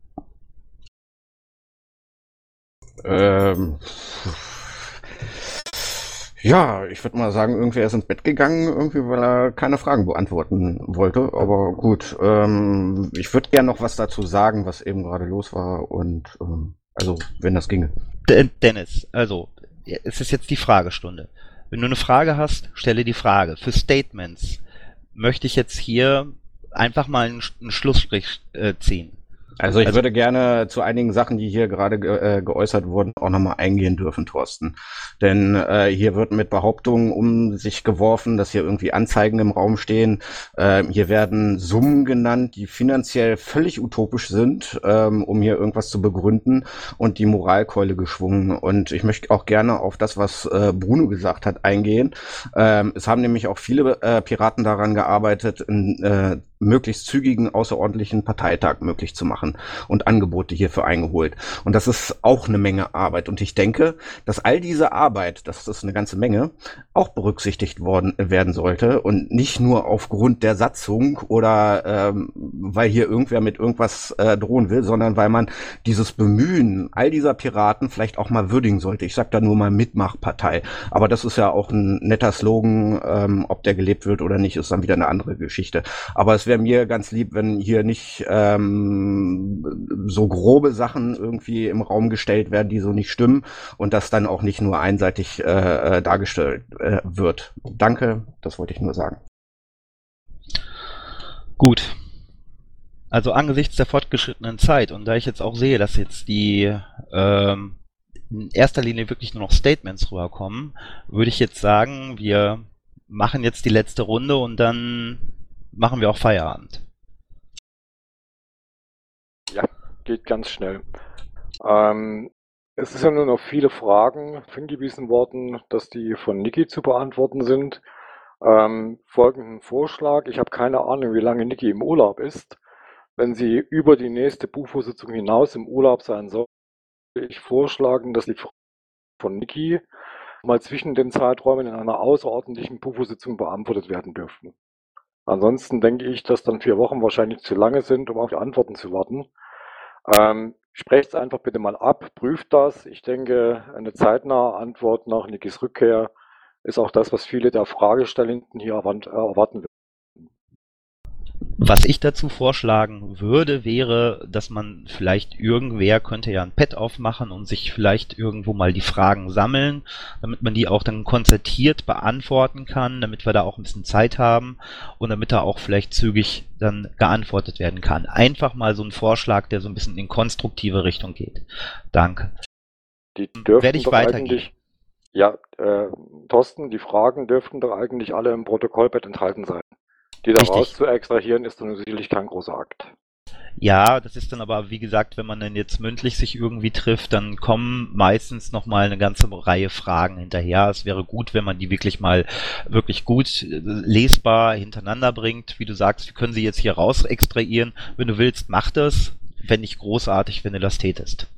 Ja, ich würde mal sagen, irgendwer ist ins Bett gegangen, irgendwie, weil er keine Fragen beantworten wollte. Aber gut, ich würde gerne noch was dazu sagen, was eben gerade los war und also, wenn das ginge. Dennis, also, es ist jetzt die Fragestunde. Wenn du eine Frage hast, stelle die Frage. Für Statements möchte ich jetzt hier einfach mal einen Schlussstrich ziehen. Also ich würde gerne zu einigen Sachen, die hier gerade geäußert wurden, auch nochmal eingehen dürfen, Thorsten. Denn hier wird mit Behauptungen um sich geworfen, dass hier irgendwie Anzeigen im Raum stehen. Hier werden Summen genannt, die finanziell völlig utopisch sind, um hier irgendwas zu begründen und die Moralkeule geschwungen. Und ich möchte auch gerne auf das, was Bruno gesagt hat, eingehen. Es haben nämlich auch viele Piraten daran gearbeitet, einen möglichst zügigen außerordentlichen Parteitag möglich zu machen und Angebote hierfür eingeholt. Und das ist auch eine Menge Arbeit. Und ich denke, dass all diese Arbeit, das ist eine ganze Menge, auch berücksichtigt werden sollte und nicht nur aufgrund der Satzung oder weil hier irgendwer mit irgendwas drohen will, sondern weil man dieses Bemühen all dieser Piraten vielleicht auch mal würdigen sollte. Ich sag da nur mal Mitmachpartei. Aber das ist ja auch ein netter Slogan. Ob der gelebt wird oder nicht, ist dann wieder eine andere Geschichte. Aber es wäre mir ganz lieb, wenn hier nicht so grobe Sachen irgendwie im Raum gestellt werden, die so nicht stimmen und das dann auch nicht nur einseitig dargestellt wird. Danke, das wollte ich nur sagen. Gut. Also angesichts der fortgeschrittenen Zeit und da ich jetzt auch sehe, dass jetzt die in erster Linie wirklich nur noch Statements rüberkommen, würde ich jetzt sagen, wir machen jetzt die letzte Runde und dann machen wir auch Feierabend. Ja, geht ganz schnell. Es ist ja nur noch viele Fragen hingewiesen worden, dass die von Niki zu beantworten sind. Folgenden Vorschlag. Ich habe keine Ahnung, wie lange Niki im Urlaub ist. Wenn sie über die nächste Bufo-Sitzung hinaus im Urlaub sein soll, würde ich vorschlagen, dass die Fragen von Niki mal zwischen den Zeiträumen in einer außerordentlichen Bufo-Sitzung beantwortet werden dürften. Ansonsten denke ich, dass dann 4 Wochen wahrscheinlich zu lange sind, um auf die Antworten zu warten. Sprecht es einfach bitte mal ab, prüft das. Ich denke, eine zeitnahe Antwort nach Nikis Rückkehr ist auch das, was viele der Fragestellenden hier erwarten. Was ich dazu vorschlagen würde, wäre, dass man vielleicht irgendwer könnte ja ein Pad aufmachen und sich vielleicht irgendwo mal die Fragen sammeln, damit man die auch dann konzertiert beantworten kann, damit wir da auch ein bisschen Zeit haben und damit da auch vielleicht zügig dann geantwortet werden kann. Einfach mal so ein Vorschlag, der so ein bisschen in konstruktive Richtung geht. Danke. Die dürften Werde ich doch weitergeben. eigentlich, ja, Thorsten, die Fragen dürften doch eigentlich alle im Protokollpad enthalten sein. Die da Richtig. raus zu extrahieren, ist dann sicherlich kein großer Akt. Ja, das ist dann aber, wie gesagt, wenn man dann jetzt mündlich sich irgendwie trifft, dann kommen meistens nochmal eine ganze Reihe Fragen hinterher. Es wäre gut, wenn man die wirklich mal wirklich gut lesbar hintereinander bringt. Wie du sagst, wir können sie jetzt hier raus extrahieren. Wenn du willst, mach das. Fände ich großartig, wenn du das tätest.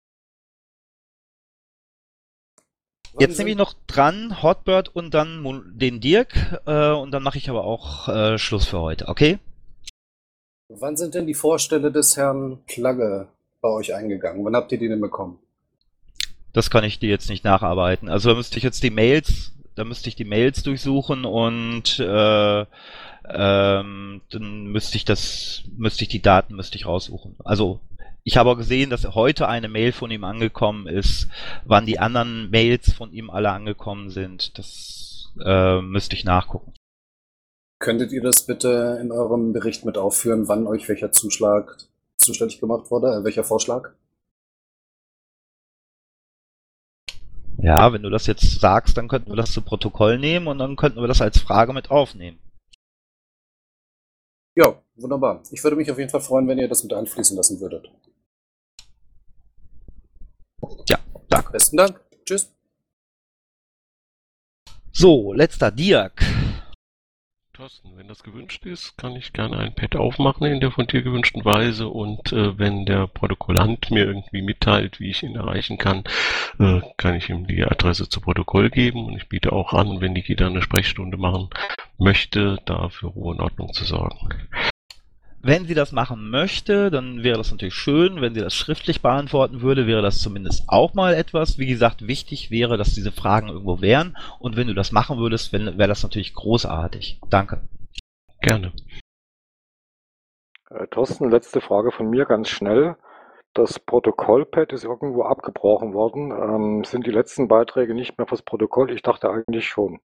Jetzt nehme ich noch dran Hotbird und dann den Dirk und dann mache ich aber auch Schluss für heute, okay? Wann sind denn die Vorstände des Herrn Klagge bei euch eingegangen? Wann habt ihr die denn bekommen? Das kann ich dir jetzt nicht nacharbeiten. Also da müsste ich jetzt die Mails durchsuchen und dann müsste ich die Daten raussuchen. Also ich habe auch gesehen, dass heute eine Mail von ihm angekommen ist. Wann die anderen Mails von ihm alle angekommen sind, das müsste ich nachgucken. Könntet ihr das bitte in eurem Bericht mit aufführen, wann euch welcher Zuschlag zuständig gemacht wurde, welcher Vorschlag? Ja, wenn du das jetzt sagst, dann könnten wir das zu Protokoll nehmen und dann könnten wir das als Frage mit aufnehmen. Ja, wunderbar. Ich würde mich auf jeden Fall freuen, wenn ihr das mit einfließen lassen würdet. Ja, danke. Besten Dank. Tschüss. So, letzter Dirk. Thorsten, wenn das gewünscht ist, kann ich gerne ein Pad aufmachen in der von dir gewünschten Weise und wenn der Protokollant mir irgendwie mitteilt, wie ich ihn erreichen kann, kann ich ihm die Adresse zu Protokoll geben und ich biete auch an, wenn Niki da eine Sprechstunde machen möchte, da für Ruhe und Ordnung zu sorgen. Wenn sie das machen möchte, dann wäre das natürlich schön. Wenn sie das schriftlich beantworten würde, wäre das zumindest auch mal etwas. Wie gesagt, wichtig wäre, dass diese Fragen irgendwo wären. Und wenn du das machen würdest, wäre das natürlich großartig. Danke. Gerne. Thorsten, letzte Frage von mir ganz schnell. Das Protokollpad ist irgendwo abgebrochen worden. Sind die letzten Beiträge nicht mehr fürs Protokoll? Ich dachte eigentlich schon.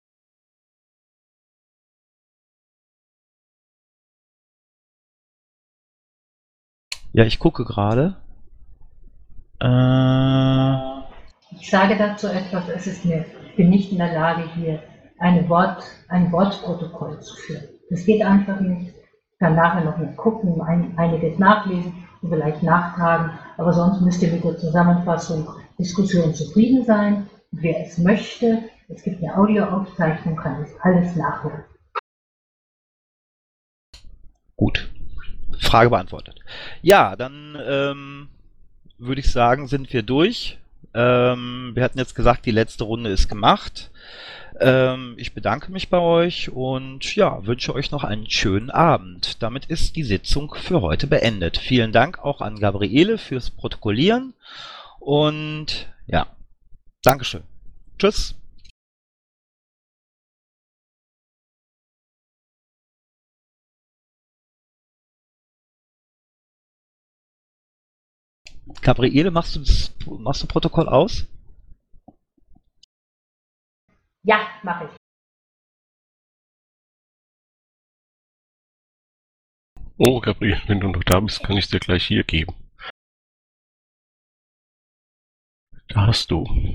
Ja, ich gucke gerade. Ich sage dazu etwas, ich bin nicht in der Lage, hier ein Wortprotokoll zu führen. Das geht einfach nicht. Ich kann nachher noch mal gucken, einiges nachlesen und vielleicht nachtragen, aber sonst müsst ihr mit der Zusammenfassung Diskussion zufrieden sein. Wer es möchte, es gibt eine Audioaufzeichnung, kann das alles nachhören. Gut. Frage beantwortet. Ja, dann würde ich sagen, sind wir durch. Wir hatten jetzt gesagt, die letzte Runde ist gemacht. Ich bedanke mich bei euch und ja, wünsche euch noch einen schönen Abend. Damit ist die Sitzung für heute beendet. Vielen Dank auch an Gabriele fürs Protokollieren und ja, Dankeschön. Tschüss. Gabriele, machst du Protokoll aus? Ja, mache ich. Oh, Gabriel, wenn du noch da bist, kann ich es dir gleich hier geben. Da hast du.